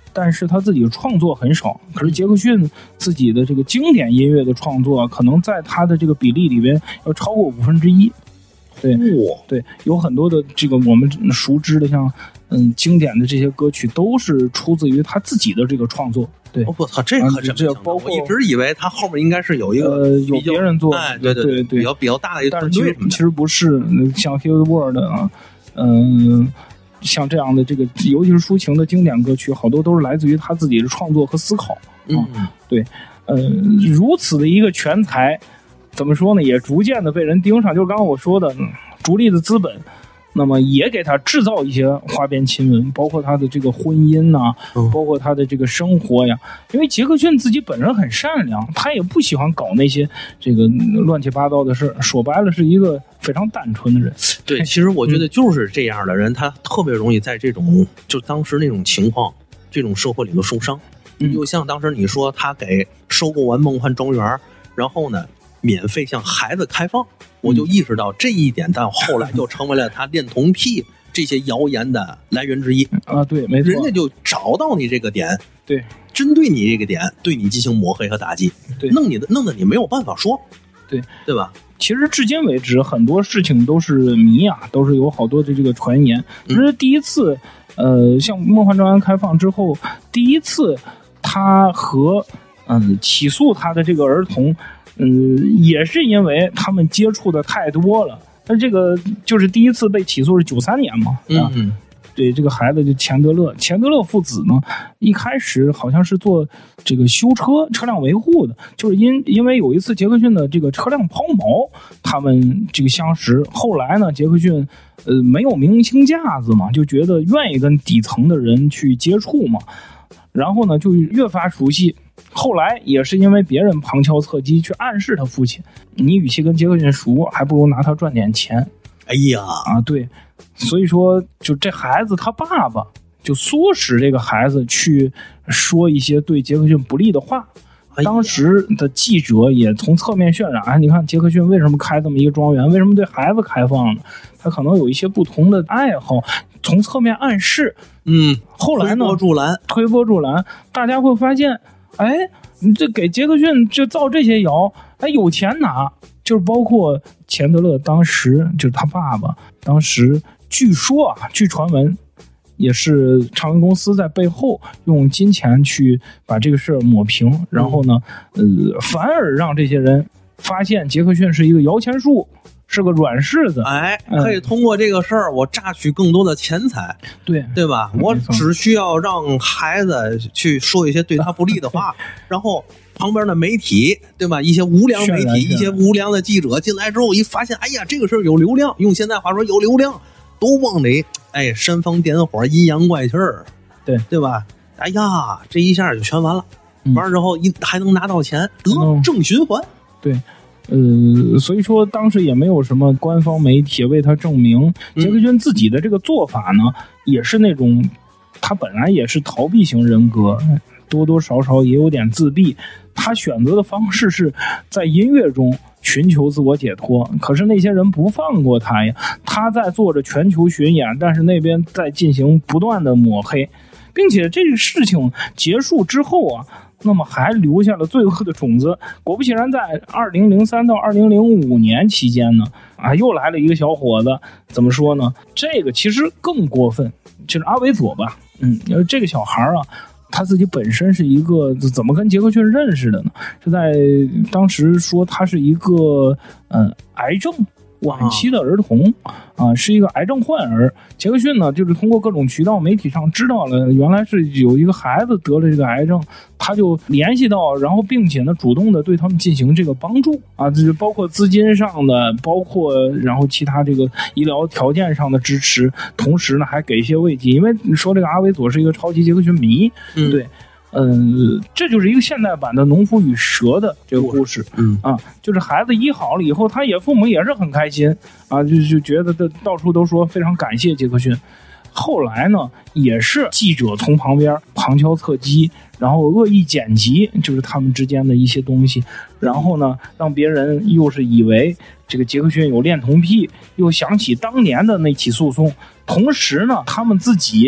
但是他自己的创作很少。可是杰克逊自己的这个经典音乐的创作，可能在他的这个比例里边要超过1/5。对，对，有很多的这个我们熟知的像经典的这些歌曲，都是出自于他自己的这个创作。对， 我操，这可真这包括我一直以为他后面应该是有一个有别人做， 哎，对，比较大的一个团队， 但是其实不是，像 His Word 啊，像这样的这个，尤其是抒情的经典歌曲，好多都是来自于他自己的创作和思考。对，如此的一个全才，怎么说呢？也逐渐的被人盯上，就是刚刚我说的，逐利的资本。那么也给他制造一些花边新闻，包括他的这个婚姻呐，包括他的这个生活呀。因为杰克逊自己本人很善良，他也不喜欢搞那些这个乱七八糟的事，说白了是一个非常单纯的人。 对，其实我觉得就是这样的人，他特别容易在这种就当时那种情况、这种社会里头受伤。就像当时你说他给收购完梦幻庄园，然后呢免费向孩子开放，我就意识到这一点，到后来就成为了他恋童癖这些谣言的来源之一啊。对，没错， 人家就找到你这个点， 对， 针对你这个点，对你进行抹黑和打击， 对， 弄得你没有办法说，对吧？ 其实至今为止，很多事情都是谜啊，都是有好多的这个传言。这是第一次，像梦幻庄园开放之后，第一次他和起诉他的这个儿童。也是因为他们接触的太多了。那这个就是第一次被起诉是93年嘛？对，这个孩子就钱德勒父子呢，一开始好像是做这个修车辆维护的，就是因为有一次杰克逊的这个车辆抛锚，他们这个相识。后来呢，杰克逊没有明星架子嘛，就觉得愿意跟底层的人去接触嘛，然后呢就越发熟悉。后来也是因为别人旁敲侧击去暗示他父亲，你与其跟杰克逊熟，还不如拿他赚点钱。 哎呀啊，对，所以说就这孩子他爸爸就唆使这个孩子去说一些对杰克逊不利的话。当时的记者也从侧面渲染，你看杰克逊为什么开这么一个庄园，为什么对孩子开放呢？他可能有一些不同的爱好，从侧面暗示。后来呢，推波助澜，大家会发现，哎，你这给杰克逊就造这些谣，哎，有钱拿。就是包括钱德勒当时就是他爸爸，当时据说啊，据传闻也是唱片公司在背后用金钱去把这个事儿抹平，然后呢，反而让这些人发现杰克逊是一个摇钱树，是个软柿子， 可以通过这个事儿我榨取更多的钱财，对吧？我只需要让孩子去说一些对他不利的话，然后旁边的媒体，对吧？一些无良媒体，一些无良的记者进来之后，一发现，哎呀，这个事儿有流量，用现在话说有流量，都往里煽风点火，阴阳怪气儿，对吧？哎呀，这一下就全完了，完了之后还能拿到钱，得正循环， 对。所以说当时也没有什么官方媒体为他证明。杰克逊自己的这个做法呢，也是那种他本来也是逃避型人格，多多少少也有点自闭。他选择的方式是在音乐中寻求自我解脱，可是那些人不放过他呀。他在做着全球巡演，但是那边在进行不断的抹黑，并且这个事情结束之后啊，那么还留下了罪恶的种子。果不其然，在2003到2005年期间呢，又来了一个小伙子。怎么说呢？这个其实更过分，就是阿维佐吧。这个小孩啊，他自己本身是一个怎么跟杰克逊认识的呢？是在当时说他是一个癌症晚期的儿童是一个癌症患儿。杰克逊呢，就是通过各种渠道媒体上知道了，原来是有一个孩子得了这个癌症，他就联系到，然后并且呢主动的对他们进行这个帮助就是包括资金上的，包括然后其他这个医疗条件上的支持，同时呢还给一些慰藉。因为你说这个阿维佐是一个超级杰克逊迷，对。这就是一个现代版的农夫与蛇的这个故事。就是孩子医好了以后，他父母也是很开心就觉得到处都说非常感谢杰克逊。后来呢，也是记者从旁边旁敲侧击，然后恶意剪辑，就是他们之间的一些东西，然后呢，让别人又是以为这个杰克逊有恋童癖，又想起当年的那起诉讼，同时呢，他们自己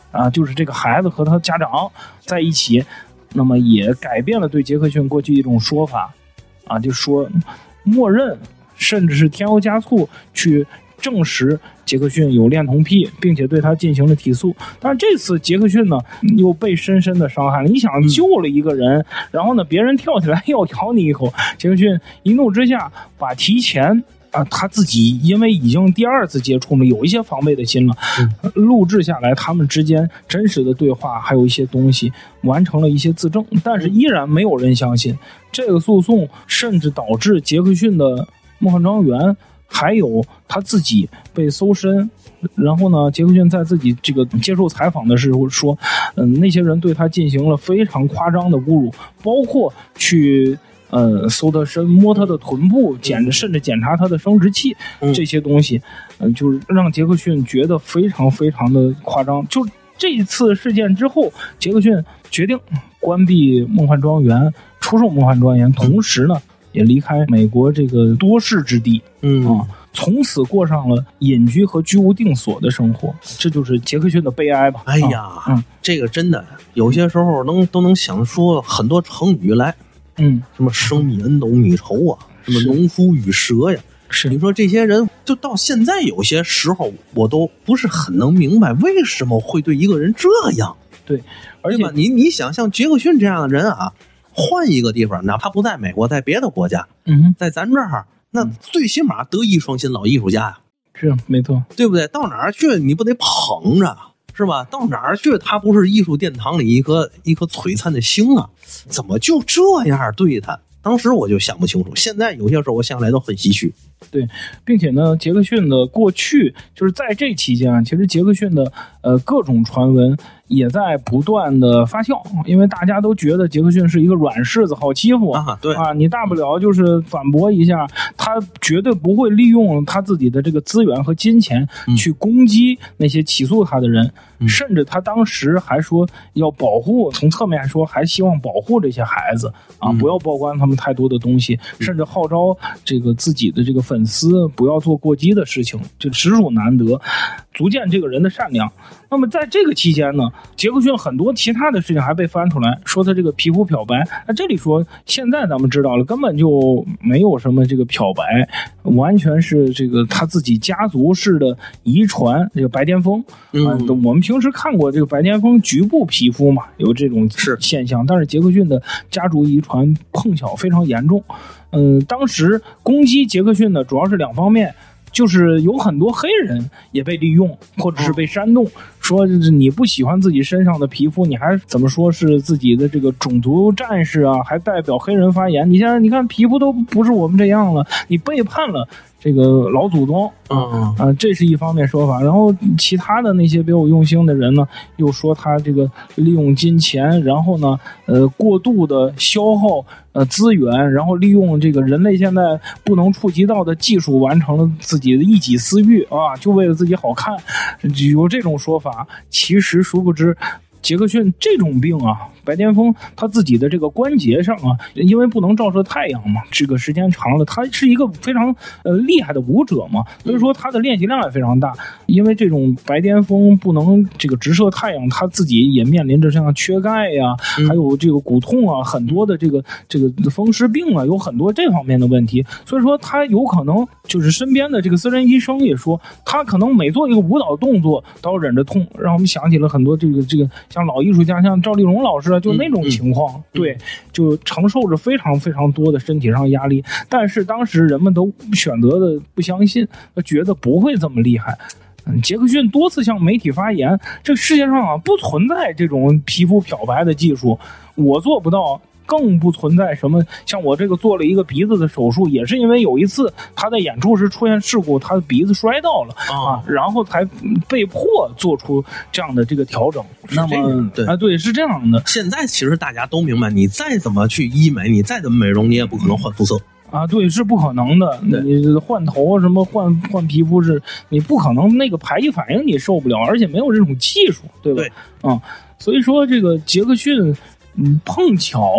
啊，就是这个孩子和他家长在一起，那么也改变了对杰克逊过去一种说法啊，就说默认甚至是添油加醋去证实杰克逊有恋童癖，并且对他进行了提诉。但是这次杰克逊呢又被深深的伤害了。你想救了一个人，然后呢别人跳起来要咬你一口，杰克逊一怒之下把提前他自己因为已经第二次接触了，有一些防备的心了，录制下来他们之间真实的对话，还有一些东西完成了一些自证，但是依然没有人相信。这个诉讼甚至导致杰克逊的梦幻庄园还有他自己被搜身。然后呢，杰克逊在自己这个接受采访的时候说，那些人对他进行了非常夸张的侮辱，包括去搜他身、摸他的臀部、甚至检查他的生殖器，这些东西，就是让杰克逊觉得非常非常的夸张。就这一次事件之后，杰克逊决定关闭梦幻庄园，出售梦幻庄园，同时呢也离开美国这个多事之地，从此过上了隐居和居无定所的生活。这就是杰克逊的悲哀吧。 哎呀，这个真的有些时候都能想出很多成语来，什么生米恩斗米仇啊，什么农夫与蛇呀。 是， 你说这些人就到现在有些时候我都不是很能明白为什么会对一个人这样。 对，而且你想像杰克逊这样的人啊，换一个地方，哪怕不在美国，在别的国家，在咱这儿，那最起码德艺双馨老艺术家呀， 是没错， 对不对？到哪儿去你不得捧着，是吧？到哪儿去他不是艺术殿堂里一颗璀璨的星啊？怎么就这样对他？当时我就想不清楚，现在有些时候我想来都很唏嘘。 对，并且呢，杰克逊的过去就是在这期间，其实杰克逊的各种传闻也在不断的发酵，因为大家都觉得杰克逊是一个软柿子，好欺负啊， 对啊，你大不了就是反驳一下，他绝对不会利用他自己的这个资源和金钱去攻击那些起诉他的人，甚至他当时还说要保护，从侧面说还希望保护这些孩子啊，不要曝光他们太多的东西，甚至号召这个自己的这个粉丝不要做过激的事情，这实属难得，足见这个人的善良。那么在这个期间呢，杰克逊很多其他的事情还被翻出来，说他这个皮肤漂白。那这里说现在咱们知道了，根本就没有什么这个漂白，完全是这个他自己家族式的遗传，这个白癜风。我们平时看过这个白癜风局部皮肤嘛，有这种现象，但是杰克逊的家族遗传碰巧非常严重。当时攻击杰克逊的主要是两方面，就是有很多黑人也被利用或者是被煽动，说你不喜欢自己身上的皮肤，你还怎么说是自己的这个种族战士啊，还代表黑人发言，你现在你看皮肤都不是我们这样了，你背叛了这个老祖宗这是一方面说法。然后其他的那些别有用心的人呢，又说他这个利用金钱，然后呢过度的消耗资源，然后利用这个人类现在不能触及到的技术，完成了自己的一己私欲啊，就为了自己好看，有这种说法。其实殊不知杰克逊这种病啊，白癜风他自己的这个关节上啊，因为不能照射太阳嘛，这个时间长了，他是一个非常厉害的舞者嘛，所以说他的练习量也非常大。因为这种白癜风不能这个直射太阳，他自己也面临着像缺钙呀，还有这个骨痛啊，很多的这个风湿病啊，有很多这方面的问题。所以说他有可能就是身边的这个私人医生也说，他可能每做一个舞蹈动作都要忍着痛，让我们想起了很多这个像老艺术家，像赵丽蓉老师啊，就那种情况，对，就承受着非常非常多的身体上压力。但是当时人们都选择的不相信，觉得不会这么厉害。杰克逊多次向媒体发言，这个世界上啊不存在这种皮肤漂白的技术，我做不到。更不存在什么像我这个做了一个鼻子的手术，也是因为有一次他在演出时出现事故，他的鼻子摔到了然后才被迫做出这样的这个调整。那么对，是这样的。 现在其实大家都明白，你再怎么去医美，你再怎么美容，你也不可能换肤色啊，对，是不可能的。你换头什么换皮肤是你不可能，那个排异反应你受不了，而且没有这种技术，对吧？对，所以说这个杰克逊碰巧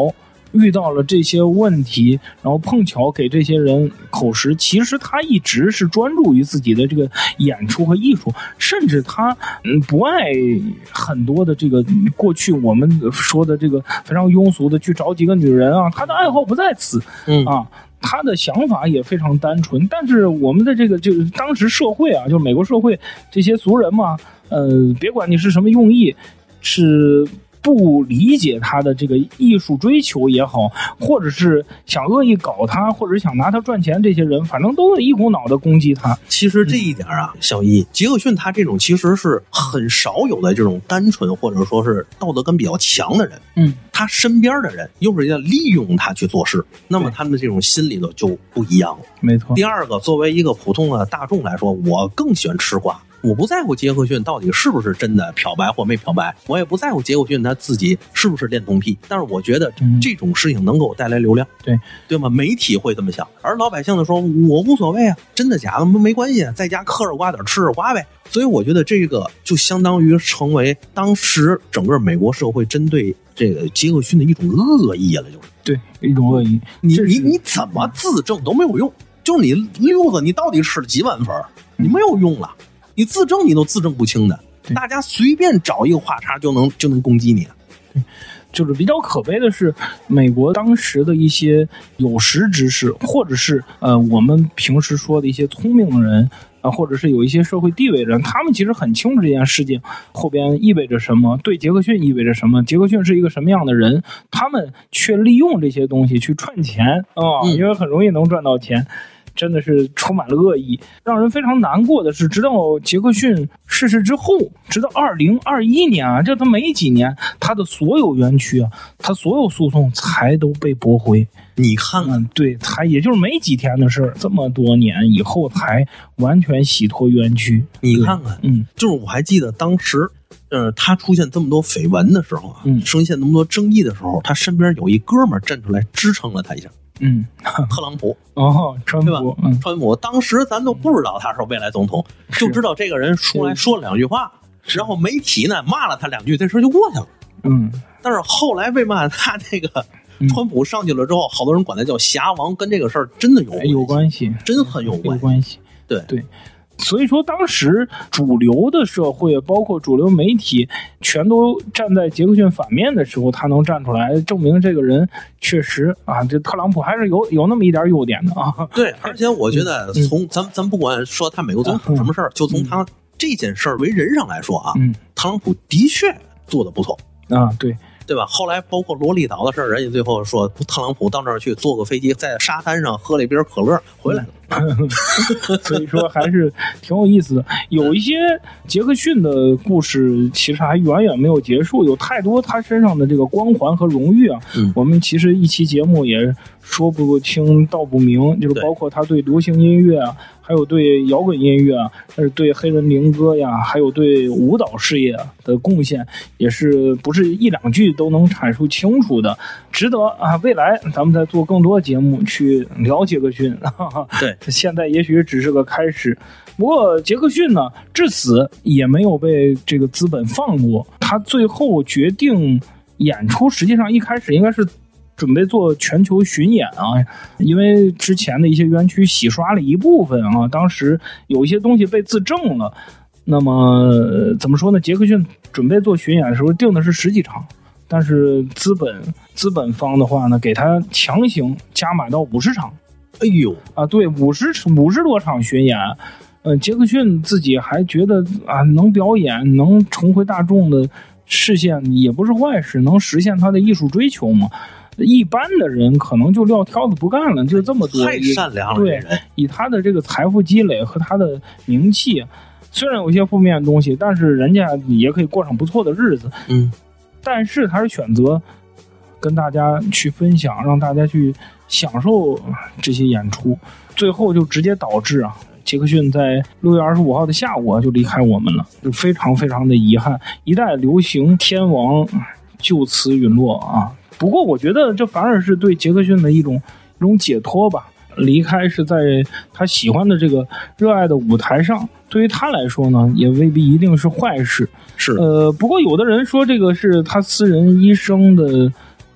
遇到了这些问题，然后碰巧给这些人口实，其实他一直是专注于自己的这个演出和艺术，甚至他不爱很多的这个过去我们说的这个非常庸俗的去找几个女人啊，他的爱好不在此啊。他的想法也非常单纯，但是我们的这个就是当时社会啊，就是美国社会这些族人嘛，别管你是什么用意，是不理解他的这个艺术追求也好，或者是想恶意搞他，或者是想拿他赚钱，这些人反正都一股脑的攻击他。 其实这一点啊，小一杰克逊他这种其实是很少有的这种单纯或者说是道德感比较强的人，他身边的人又是要利用他去做事，那么他们的这种心理呢就不一样了。 没错。 第二个，作为一个普通的大众来说，我更喜欢吃瓜。我不在乎杰克逊到底是不是真的漂白或没漂白，我也不在乎杰克逊他自己是不是恋童癖，但是我觉得这种事情能给我带来流量，对吗？媒体会这么想，而老百姓的说我无所谓啊，真的假的没关系，在家嗑着瓜点吃着瓜呗。所以我觉得这个就相当于成为当时整个美国社会针对这个杰克逊的一种恶意了，就是对一种恶意。 你怎么自证都没有用，就是你溜子你到底吃了几万分，你没有用了。你自证你都自证不清的，大家随便找一个话茬就能攻击你。 就是比较可悲的是，美国当时的一些有识之士，或者是我们平时说的一些聪明的人或者是有一些社会地位人，他们其实很清楚这件事情后边意味着什么，对杰克逊意味着什么，杰克逊是一个什么样的人，他们却利用这些东西去赚钱因为很容易能赚到钱。真的是充满了恶意。让人非常难过的是，直到杰克逊逝世之后，直到2021年啊，这他没几年，他的所有冤屈啊，他所有诉讼才都被驳回。 你看看， 对，他也就是没几天的事儿，这么多年以后才完全洗脱冤屈。 你看看，就是我还记得当时，他出现这么多绯闻的时候啊，出现那么多争议的时候，他身边有一哥们儿站出来支撑了他一下。特朗普川普， 对吧？川普当时咱都不知道他是未来总统，就知道这个人出来说了两句话，然后媒体呢骂了他两句，这事就过去了。但是后来为嘛他这个川普上去了之后，好多人管他叫侠王，跟这个事儿真的有关系，真很有关系。对。 所以说当时主流的社会包括主流媒体全都站在杰克逊反面的时候，他能站出来证明这个人确实啊，这特朗普还是有那么一点优点的啊。 对，而且我觉得从咱不管说他美国总统什么事儿，就从他这件事儿为人上来说啊，特朗普的确做得不错啊，对吧？后来包括罗利岛的事儿，人家最后说特朗普到那儿去坐个飞机，在沙滩上喝了一瓶可乐回来了。 所以说还是挺有意思的。有一些杰克逊的故事其实还远远没有结束，有太多他身上的这个光环和荣誉啊。我们其实一期节目也说不清道不明，就是包括他对流行音乐啊，还有对摇滚音乐啊，还是对黑人民歌呀，还有对舞蹈事业的贡献，也是不是一两句都能阐述清楚的，值得啊！未来咱们再做更多的节目去聊杰克逊。 对， 现在也许只是个开始。不过杰克逊呢，至死也没有被这个资本放过，他最后决定演出，实际上一开始应该是准备做全球巡演啊，因为之前的一些冤屈洗刷了一部分啊，当时有一些东西被自证了。那么怎么说呢？杰克逊准备做巡演的时候定的是10几场，但是资本方的话呢，给他强行加码到50场。 哎呦啊，对，50多场巡演。杰克逊自己还觉得啊，能表演，能重回大众的视线也不是坏事，能实现他的艺术追求嘛。一般的人可能就撂挑子不干了，就这么多。 太善良了。 对，以他的这个财富积累和他的名气，虽然有些负面的东西，但是人家也可以过上不错的日子。但是他是选择跟大家去分享，让大家去享受这些演出，最后就直接导致啊，杰克逊在6月25号的下午就离开我们了，就非常非常的遗憾，一代流行天王就此陨落啊。不过我觉得这反而是对杰克逊的一种解脱吧，离开是在他喜欢的这个热爱的舞台上，对于他来说呢，也未必一定是坏事。 是不过有的人说这个是他私人医生的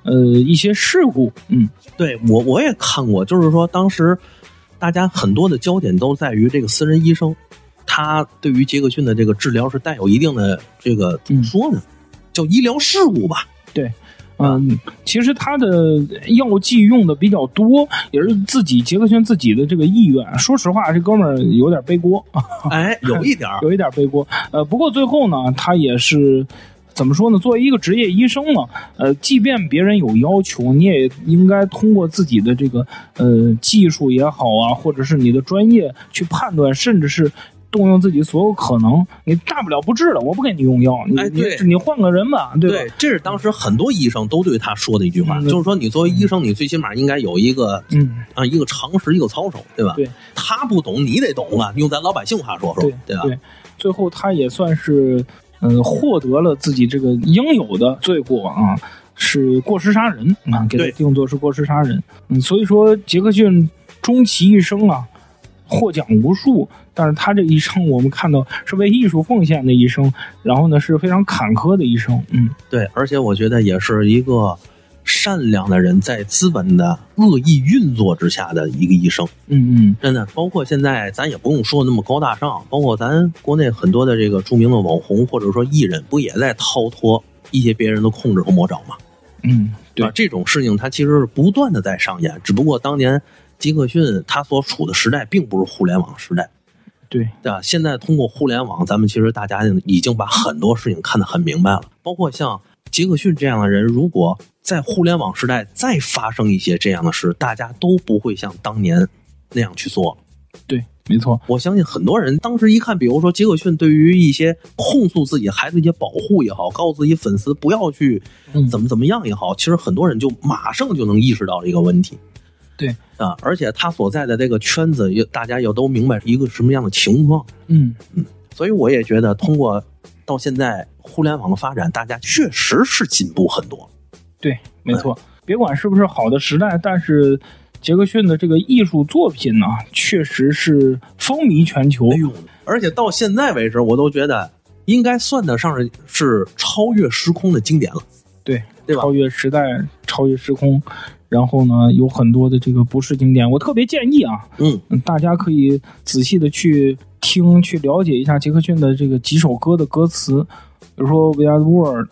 一些事故。 对，我也看过，就是说当时大家很多的焦点都在于这个私人医生，他对于杰克逊的这个治疗是带有一定的这个怎么说呢，叫医疗事故吧。 对。其实他的药剂用的比较多，也是杰克逊自己的这个意愿。说实话，这哥们儿有点背锅， 有一点背锅。不过最后呢，他也是怎么说呢？作为一个职业医生呢，即便别人有要求，你也应该通过自己的这个技术也好啊，或者是你的专业去判断，甚至是动用自己所有可能，你大不了不治了，我不给你用药，你换个人吧，对吧？ 对，这是当时很多医生都对他说的一句话，就是说你作为医生，你最起码应该有一个一个常识，一个操守，对吧？ 对， 他不懂，你得懂啊，用咱老百姓话说，对吧？ 对，最后他也算是获得了自己这个应有的罪过啊，是过失杀人啊，给他定作是过失杀人。所以说杰克逊终其一生啊，获奖无数。但是他这一生我们看到是为艺术奉献的一生，然后呢是非常坎坷的一生。 对，而且我觉得也是一个善良的人在资本的恶意运作之下的一个一生。真的，包括现在咱也不用说那么高大上，包括咱国内很多的这个著名的网红或者说艺人，不也在逃脱一些别人的控制和魔爪吗？对吧？这种事情它其实是不断的在上演，只不过当年杰克逊他所处的时代并不是互联网时代。对吧？现在通过互联网，咱们其实大家已经把很多事情看得很明白了。包括像杰克逊这样的人，如果在互联网时代再发生一些这样的事，大家都不会像当年那样去做。 对，没错。 我相信很多人当时一看，比如说杰克逊对于一些控诉自己孩子一些保护也好，告诉自己粉丝不要去怎么样也好，其实很多人就马上就能意识到这个问题。 对啊，而且他所在的这个圈子，大家也都明白一个什么样的情况。所以我也觉得，通过到现在互联网的发展，大家确实是进步很多。 对，没错。别管是不是好的时代，但是杰克逊的这个艺术作品呢，确实是风靡全球。 而且到现在为止，我都觉得应该算得上是超越时空的经典了。对吧？ 超越时代，超越时空。然后呢，有很多的这个不是经典，我特别建议啊，大家可以仔细的去听，去了解一下杰克逊的这个几首歌的歌词，比如说 We Are the World，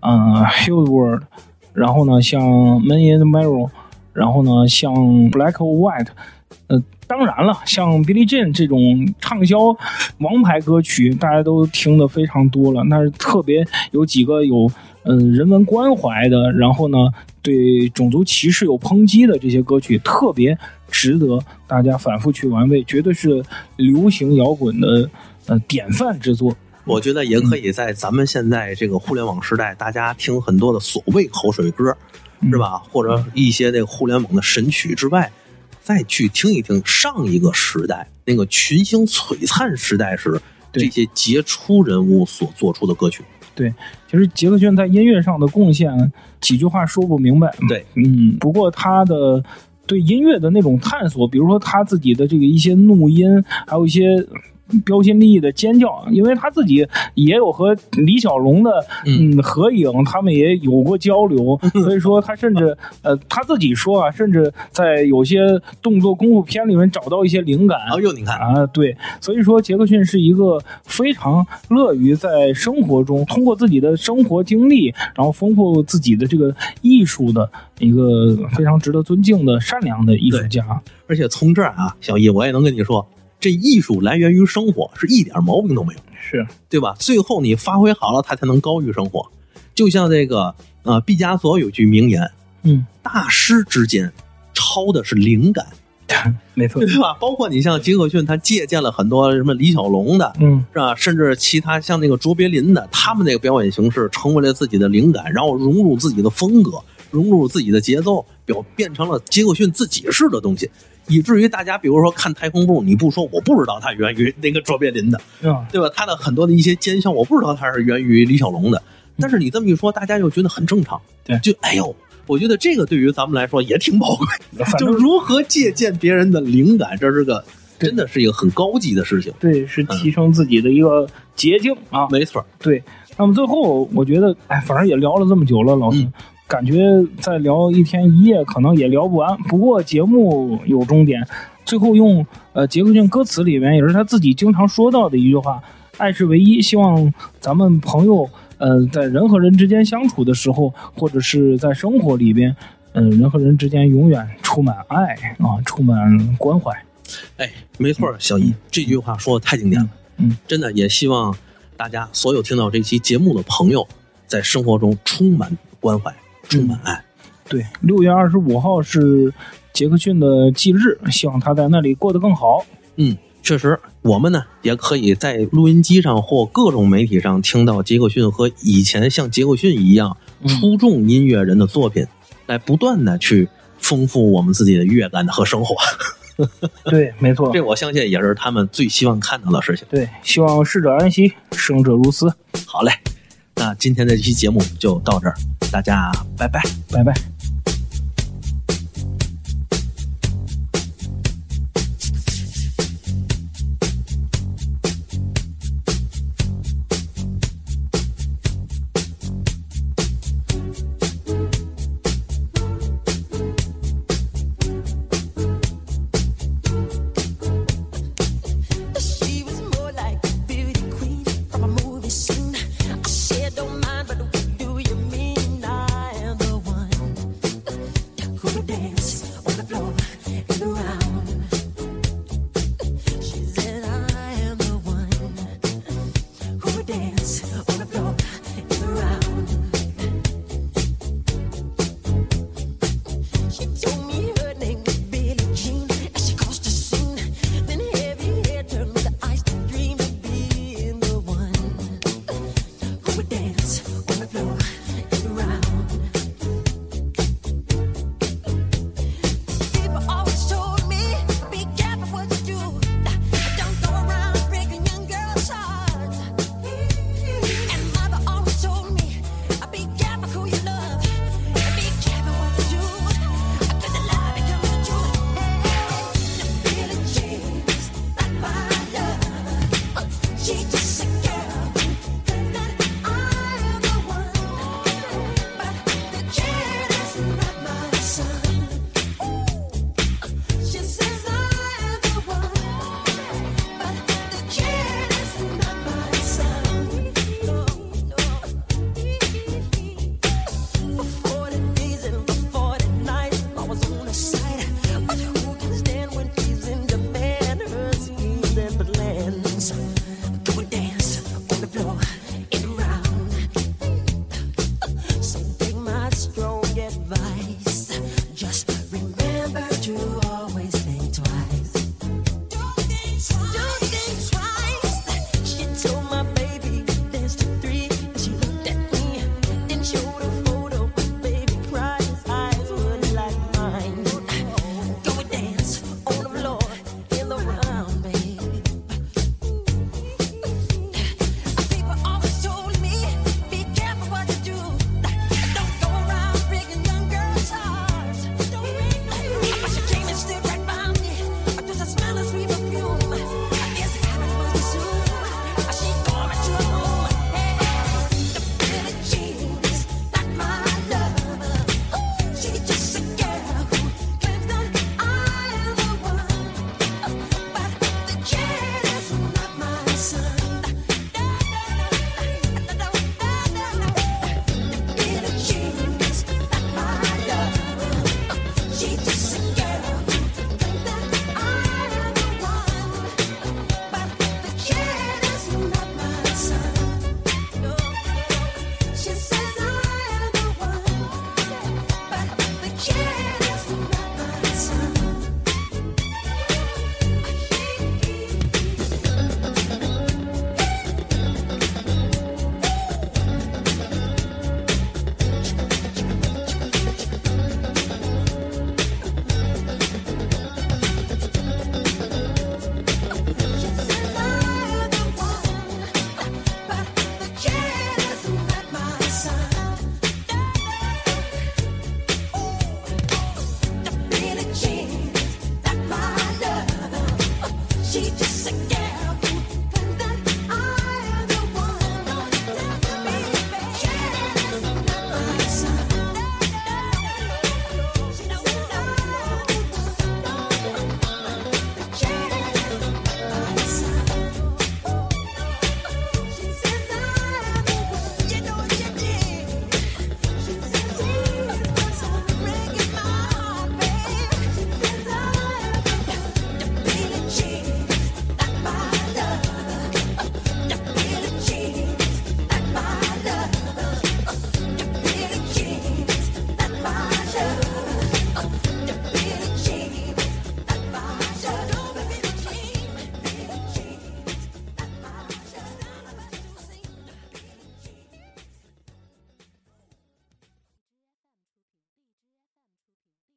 Heal the World， 然后呢像 Man in the Mirror， 然后呢像 Black or White，当然了，像 Billie Jean 这种畅销王牌歌曲，大家都听得非常多了。但是特别有几个有人文关怀的，然后呢对种族歧视有抨击的这些歌曲，特别值得大家反复去玩味，绝对是流行摇滚的典范之作。 我觉得也可以在咱们现在这个互联网时代，大家听很多的所谓口水歌，是吧？或者一些那个互联网的神曲之外，再去听一听上一个时代那个群星璀璨时代时这些杰出人物所做出的歌曲。 对，其实杰克逊在音乐上的贡献几句话说不明白。 对， 不过他的对音乐的那种探索，比如说他自己的这个一些怒音，还有一些标新立异的尖叫，因为他自己也有和李小龙的合影，他们也有过交流，所以说他甚至他自己说啊，甚至在有些动作功夫片里面找到一些灵感。 你看啊，对，所以说杰克逊是一个非常乐于在生活中通过自己的生活经历，然后丰富自己的这个艺术的一个非常值得尊敬的善良的艺术家。 而且从这儿啊，小易我也能跟你说，这艺术来源于生活，是一点毛病都没有， 是对吧？最后你发挥好了，它才能高于生活。就像这个毕加索有句名言，大师之间抄的是灵感， 没错， 对吧？包括你像杰克逊，他借鉴了很多什么李小龙的，是吧？甚至其他像那个卓别林的，他们那个表演形式成为了自己的灵感，然后融入自己的风格，融入自己的节奏，变成了杰克逊自己式的东西。以至于大家比如说看太空步，你不说我不知道它源于那个卓别林的，对吧？他的很多的一些尖笑我不知道它是源于李小龙的，但是你这么一说，大家又觉得很正常。 对， 就我觉得这个对于咱们来说也挺宝贵，就如何借鉴别人的灵感，这是个真的是一个很高级的事情。 对，是提升自己的一个捷径啊。 没错。 对，那么最后我觉得反正也聊了这么久了，老师感觉再聊一天一夜可能也聊不完。不过节目有终点，最后用杰克逊歌词里面也是他自己经常说到的一句话：爱是唯一。希望咱们朋友在人和人之间相处的时候，或者是在生活里边，人和人之间永远充满爱啊，充满关怀。 哎，没错，小易，这句话说的太经典了。真的也希望大家所有听到这期节目的朋友，在生活中充满关怀，充满爱。 对，6月25号是杰克逊的忌日，希望他在那里过得更好。 确实，我们呢也可以在录音机上或各种媒体上听到杰克逊和以前像杰克逊一样出众音乐人的作品，来不断的去丰富我们自己的乐感和生活。 对，没错， 这我相信也是他们最希望看到的事情。 对，希望逝者安息，生者如斯。 好嘞，那今天的这期节目就到这儿，大家拜拜， 拜拜。